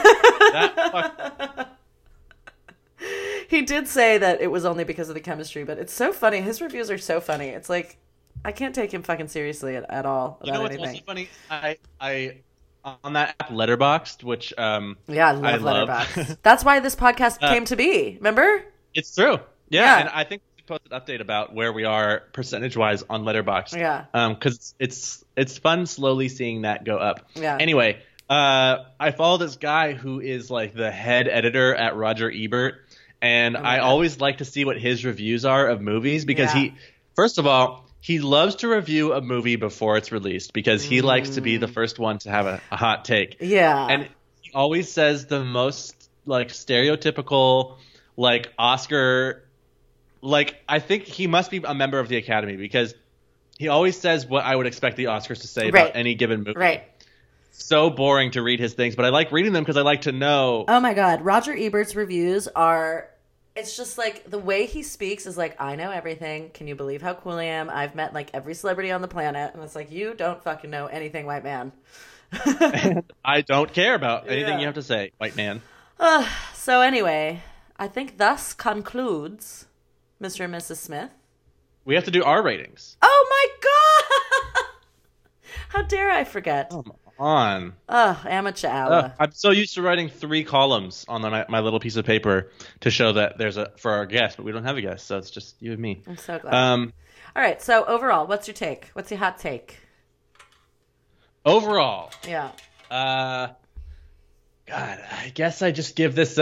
it! He did say that it was only because of the chemistry, but it's so funny. His reviews are so funny. It's like, I can't take him fucking seriously at all about You know what's anything. also funny? I on that app Letterboxd, which Yeah, I love love. Letterboxd. That's why this podcast came to be. Remember? It's true. Yeah. And I think we post an update about where we are percentage-wise on Letterboxd. Yeah. Because it's fun slowly seeing that go up. Yeah. Anyway, I follow this guy who is like the head editor at Roger Ebert, and I always like to see what his reviews are of movies because first of all, he loves to review a movie before it's released because he likes to be the first one to have a hot take. Yeah. And he always says the most like stereotypical like Oscar, like I think he must be a member of the Academy because he always says what I would expect the Oscars to say about any given movie. Right. So boring to read his things, but I like reading them because I like to know. Oh my God. Roger Ebert's reviews are, it's just like the way he speaks is like, I know everything. Can you believe how cool I am? I've met like every celebrity on the planet. And it's like, you don't fucking know anything, white man. I don't care about anything you have to say, white man. So anyway, I think thus concludes Mr. and Mrs. Smith. We have to do our ratings. Oh my God! How dare I forget? Come on. Amateur hour. I'm so used to writing 3 columns on my little piece of paper to show that there's for our guest, but we don't have a guest, so it's just you and me. I'm so glad. All right, so overall, what's your take? What's your hot take? Overall. Yeah. God, I guess I just give this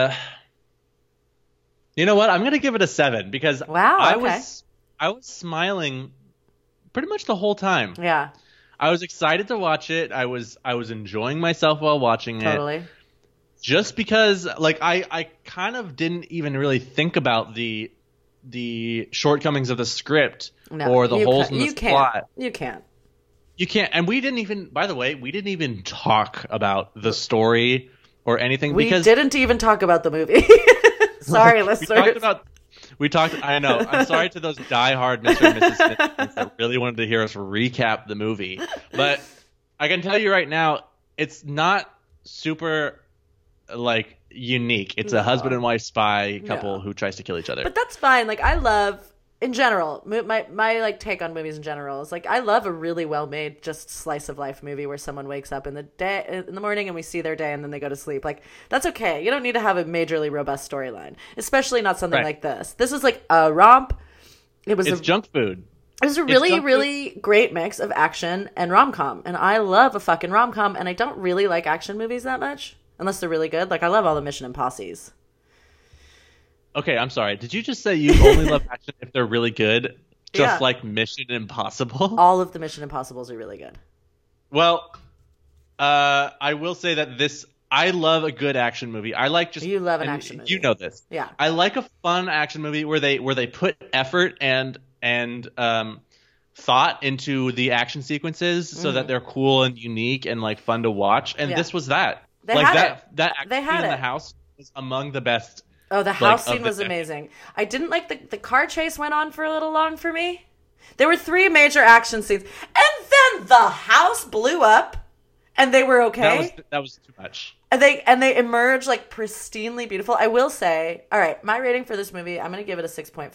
you know what? I'm going to give it a 7 because I was smiling pretty much the whole time. Yeah. I was excited to watch it. I was enjoying myself while watching it. Totally. Just because like I kind of didn't even really think about the shortcomings of the script or the holes in the plot. You can't. You can't. And we didn't even, by the way, we didn't even talk about the story or anything because we didn't even talk about the movie. Sorry, listeners. We talked. I know. I'm sorry to those diehard Mr. and Mrs. Smith fans that really wanted to hear us recap the movie, but I can tell you right now, it's not super like unique. It's a husband and wife spy couple who tries to kill each other. But that's fine. Like I love, in general, my like take on movies in general is like I love a really well made just slice of life movie where someone wakes up in the morning and we see their day and then they go to sleep. Like that's okay. You don't need to have a majorly robust storyline, especially not something like this. This is like a romp. It's junk food. It was a really great mix of action and rom-com, and I love a fucking rom-com, and I don't really like action movies that much unless they're really good. Like I love all the Mission Impossibles. Okay, I'm sorry. Did you just say you only love action if they're really good? Just like Mission Impossible? All of the Mission Impossibles are really good. Well, I will say that I love a good action movie. I like just... You love an action movie. You know this. Yeah. I like a fun action movie where they put effort and thought into the action sequences so that they're cool and unique and like fun to watch. And this was that. That action scene in the house was among the best. Oh, the house scene was amazing. I didn't like the car chase went on for a little long for me. There were 3 major action scenes. And then the house blew up and they were okay. That was too much. And they emerged like pristinely beautiful. I will say, all right, my rating for this movie, I'm going to give it a 6.5.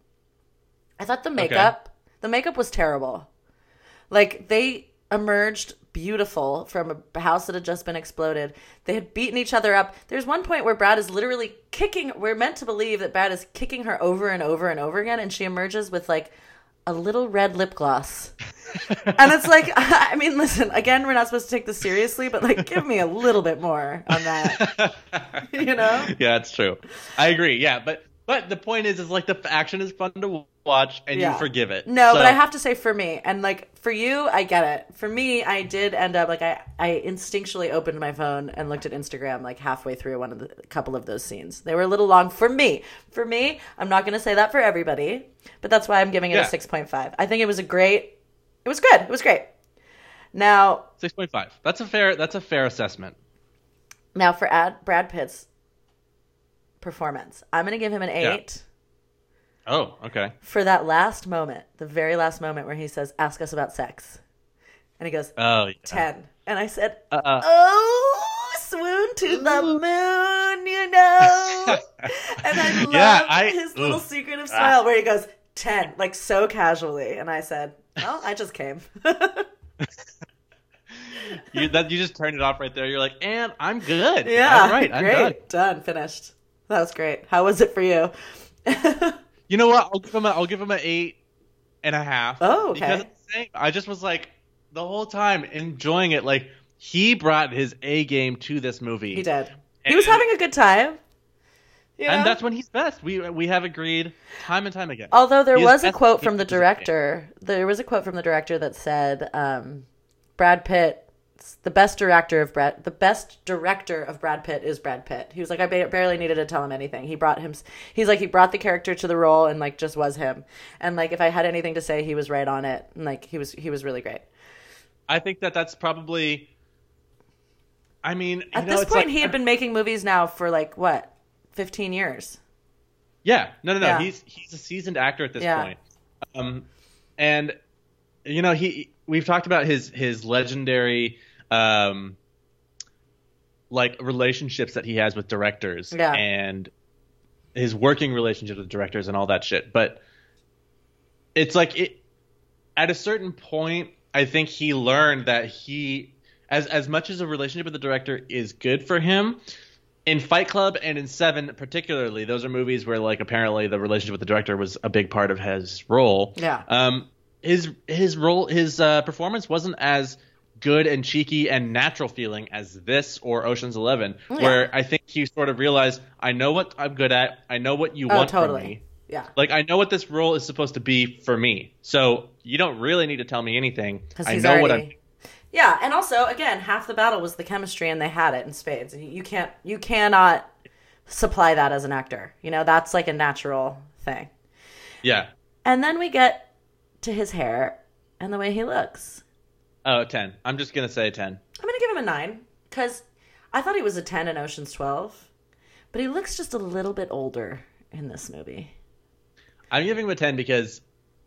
I thought the makeup was terrible. Like they emerged beautiful from a house that had just been exploded. They had beaten each other up. There's one point where Brad is literally kicking. We're meant to believe that Brad is kicking her over and over and over again, and she emerges with like a little red lip gloss. And it's like, I mean, listen, again, we're not supposed to take this seriously, but like, give me a little bit more on that. You know? Yeah, it's true. I agree. Yeah, but the point is like the action is fun to watch and you forgive it. No, So- but I have to say for me, and like for you, I get it. For me, I did end up like I instinctually opened my phone and looked at Instagram like halfway through a couple of those scenes. They were a little long for me. For me, I'm not going to say that for everybody, but that's why I'm giving it a 6.5. I think it was good. It was great. Now 6.5. That's a fair assessment. Now for Brad Pitt's performance, I'm going to give him an 8. Yeah. Oh, okay. For that last moment, the very last moment where he says, "Ask us about sex," and he goes, "Oh, yeah. 10." And I said, "Oh, swoon to the moon, you know." And I love his little secretive smile where he goes 10, like so casually. And I said, "Well, I just came." You just turned it off right there. You're like, "And I'm good." Yeah, all right, I'm great, done, finished. That was great. How was it for you? You know what? I'll give him an 8.5. Oh, okay. Because it's the same. I just was like the whole time enjoying it. Like he brought his A game to this movie. He did. He was having a good time. Yeah. And that's when he's best. We have agreed time and time again. Although there was a quote from the director. There was a quote from the director that said, "Brad Pitt, the best director of Brad Pitt is Brad Pitt." He was like, "I barely needed to tell him anything. He brought the character to the role and like just was him. And like if I had anything to say, he was right on it. And like he was really great." I think that's probably. I mean, at this point, he had been making movies now for like what, 15 years. Yeah, no. Yeah. He's a seasoned actor at this point. And you know we've talked about his legendary like relationships that he has with directors and his working relationship with directors and all that shit. But it's like at a certain point, I think he learned that as much as a relationship with the director is good for him, in Fight Club and in Seven particularly, those are movies where like apparently the relationship with the director was a big part of his role. Yeah. His performance wasn't as good and cheeky and natural feeling as this or Ocean's 11, where I think he sort of realized, I know what I'm good at. I know what you want from me. Yeah. Like, I know what this role is supposed to be for me. So you don't really need to tell me anything. I know what I'm... Yeah, and also, again, half the battle was the chemistry, and they had it in spades. You cannot supply that as an actor. You know, that's like a natural thing. Yeah. And then we get to his hair and the way he looks. Oh, 10. I'm just going to say 10. I'm going to give him a 9, because I thought he was a 10 in Ocean's 12, but he looks just a little bit older in this movie. I'm giving him a 10 because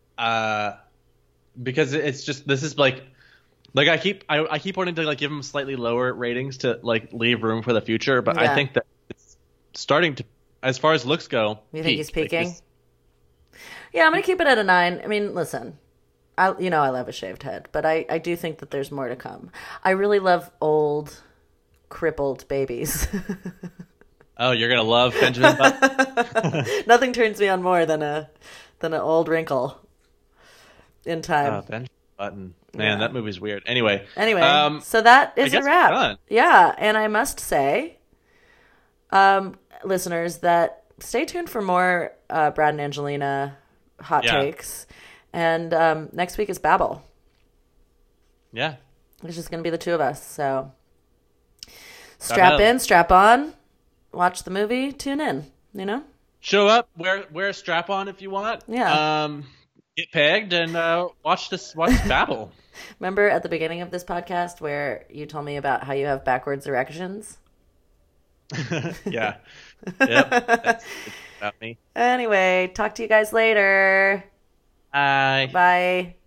it's just, this is like I keep wanting to like give him slightly lower ratings to like leave room for the future, but I think that it's starting to, as far as looks go, you think he's peaking? Yeah, I'm gonna keep it at a 9. I mean, listen, I love a shaved head, but I do think that there's more to come. I really love old, crippled babies. Oh, you're gonna love Benjamin Button. Nothing turns me on more than an old wrinkle in time. Oh, Benjamin Button. Man, that movie's weird. Anyway, so that is a wrap. Yeah, and I must say, listeners, that stay tuned for more Brad and Angelina hot takes. And next week is Babel. Yeah. It's just going to be the two of us. So strap in, strap on, watch the movie, tune in, you know? Show up, wear a strap on if you want. Yeah. Get pegged and watch Babel. Remember at the beginning of this podcast where you told me about how you have backwards erections? Yeah. Yep. That's about me. Anyway, talk to you guys later. Bye. Bye.